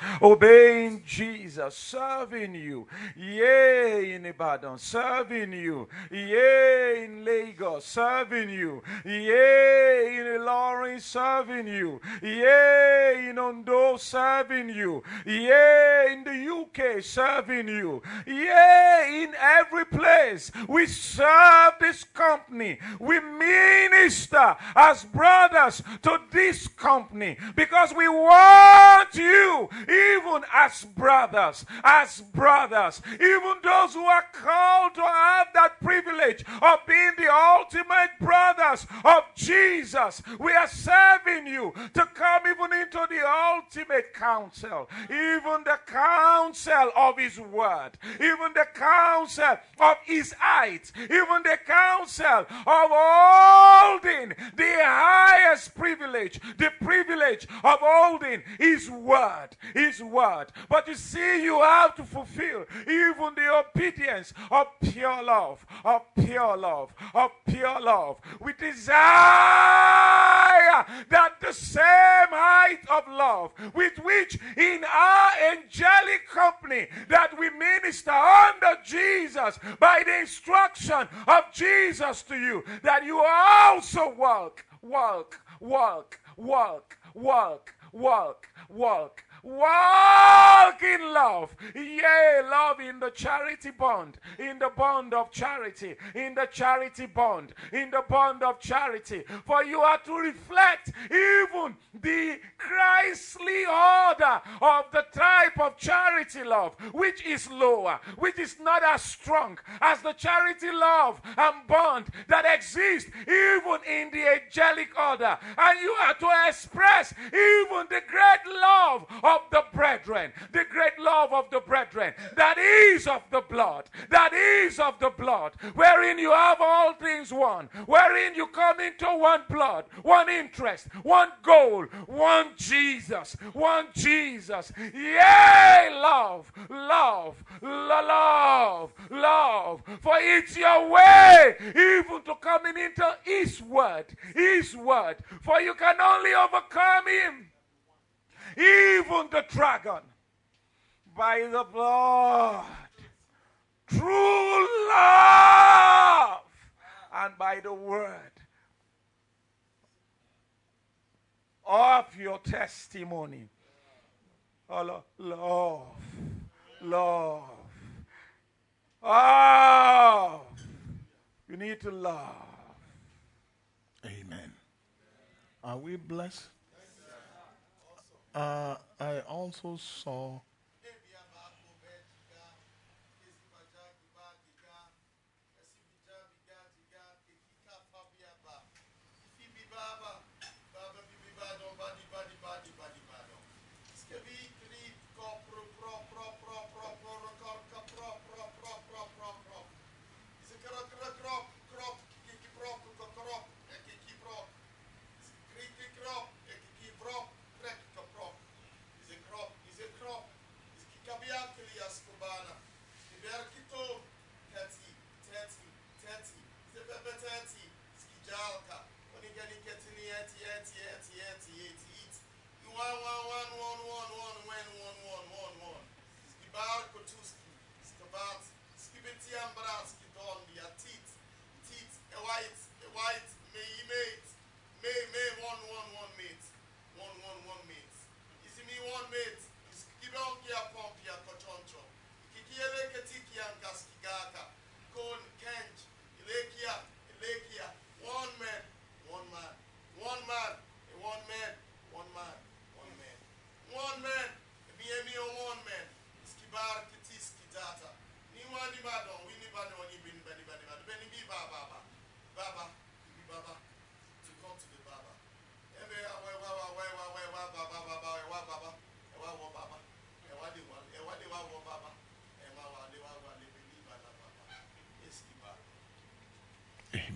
serving you. Yea, in Ibadan, serving you. Yea, in Lagos, serving you. Yea, in Ilorin, serving you. Yea, in Ondo, serving you. Yea, in the UK, serving you. Yea, in every place we serve this company. We minister as brothers to this company because we want you, even as brothers, even those who are called to have that privilege of being the ultimate brothers of Jesus. We are serving you to come even into the ultimate council, even the council of his word, even the council of his height, even the council of holding the highest privilege, the privilege of holding his word, But you see, you have to fulfill even the obedience of pure love, We desire that the same height of love with which in our angelic company that we minister under Jesus by the instruction of Jesus to you, that you also walk in love. Yea, love in the charity bond, in the bond of charity, in the charity bond, in the bond of charity. For you are to reflect even the Christly order of the type of charity love, which is lower, which is not as strong as the charity love and bond that exists even in the angelic order. And you are to express even the great love of the brethren, the great love of the brethren that is of the blood, wherein you have all things one, wherein you come into one blood, one interest, one goal, one Jesus. Yea, love. For it's your way even to coming into his word. For you can only overcome him, even the dragon, by the blood, true love, and by the word of your testimony. Oh, love. Oh, you need to love. Amen. Are we blessed? I also saw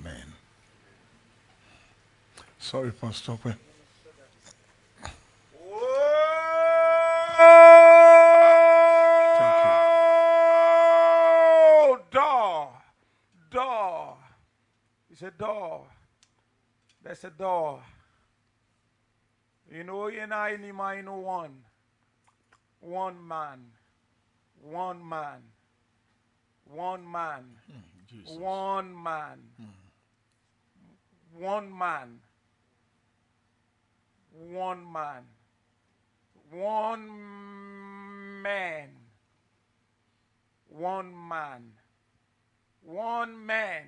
Amen. Sorry, Pastor. Oh, door. It's a door. There's a door. You know, you know, any man, one man, one man, one man, Jesus. one man, one man, one man, one man, one man, one man,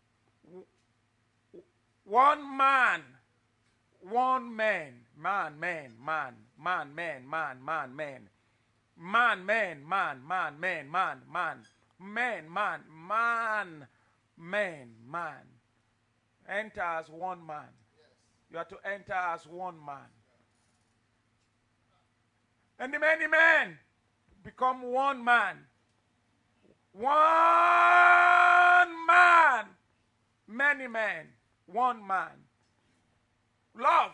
one man, one man, man, man, man, man, man, man, man, man. Man, man, man, man, man, man, man, man, man, man, man, man. Enter as one man. You have to enter as one man. And the many men become one man. One man. Many men. One man. Love.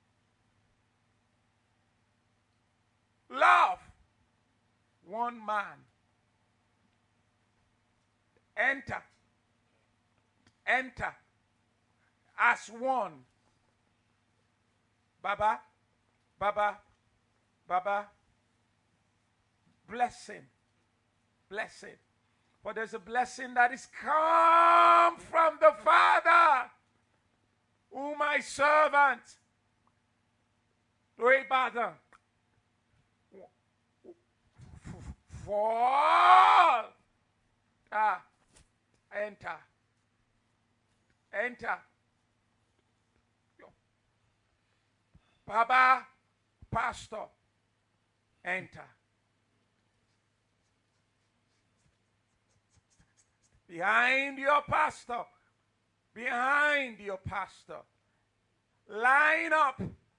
Love. One man. Enter. Enter. As one. Baba. Baba. Baba. Blessing. Blessing. For there's a blessing that is come from the Father. Who my servant. To Ibadan. Fall. Enter. Enter. Baba, pastor, enter. Behind your pastor. Behind your pastor. Line up.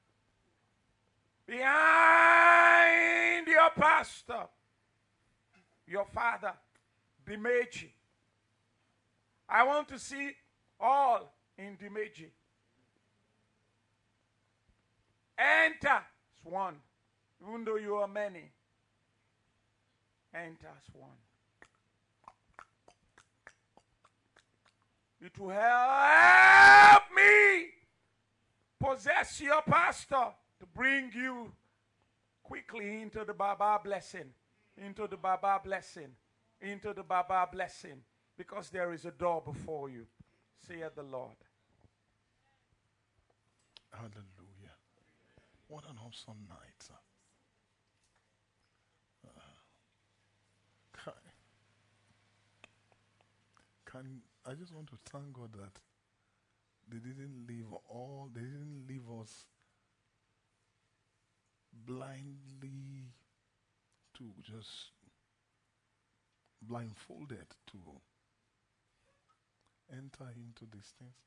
Behind your pastor. Your father, Dimeji. I want to see all in Dimeji. Enter as one, even though you are many. Enter as one. It will help me possess your pastor to bring you quickly into the Baba blessing. Into the Baba blessing. Into the Baba blessing. Because there is a door before you. Saith the Lord. Hallelujah. What an awesome night, sir. I just want to thank God that they didn't leave us blindly to just blindfolded to enter into these things.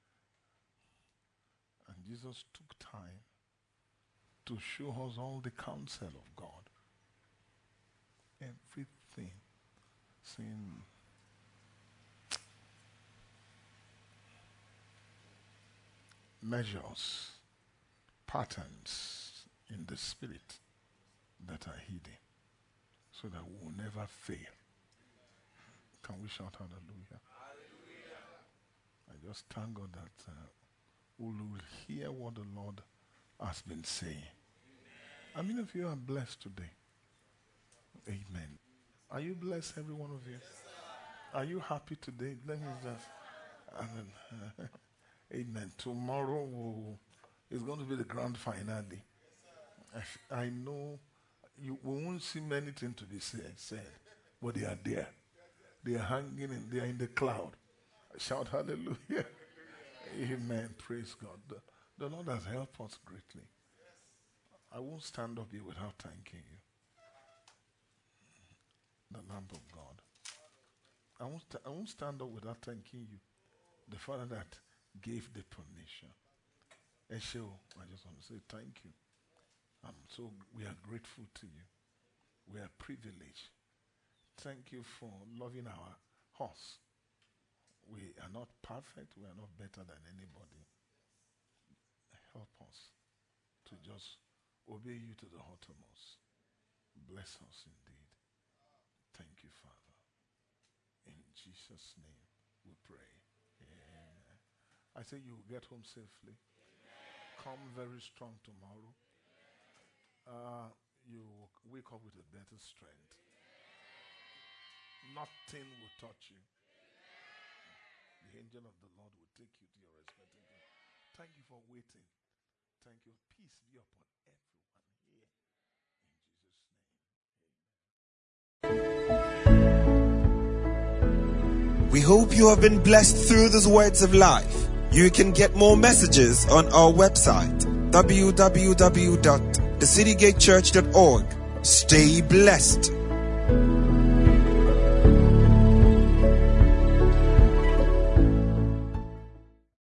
And Jesus took time to show us all the counsel of God. Everything. Seeing measures, patterns in the spirit that are hidden so that we will never fail. Can we shout hallelujah? Hallelujah. I just thank God that we will hear what the Lord has been saying. How many of you are blessed today? Amen. Are you blessed, every one of you? Are you happy today? Let me just... Amen. Tomorrow is going to be the grand finale. I know we won't see many things to be said, but they are there. They are hanging and they are in the cloud. Shout hallelujah. Amen. Praise God. The Lord has helped us greatly. I won't stand up here without thanking you. The Lamb of God. I won't stand up without thanking you. The Father that gave the permission. Esho, I just want to say thank you. We are grateful to you. We are privileged. Thank you for loving our horse. We are not perfect. We are not better than anybody. Help us to just obey you to the uttermost. Bless us indeed. Thank you, Father. In Jesus' name we pray. Amen. I say you will get home safely. Come very strong tomorrow. You will wake up with a better strength. Nothing will touch you. The angel of the Lord will take you to your respective place. Thank you for waiting. Thank you. Peace be upon everyone here. In Jesus' name. Amen. We hope you have been blessed through these words of life. You can get more messages on our website, www.thecitygatechurch.org. Stay blessed.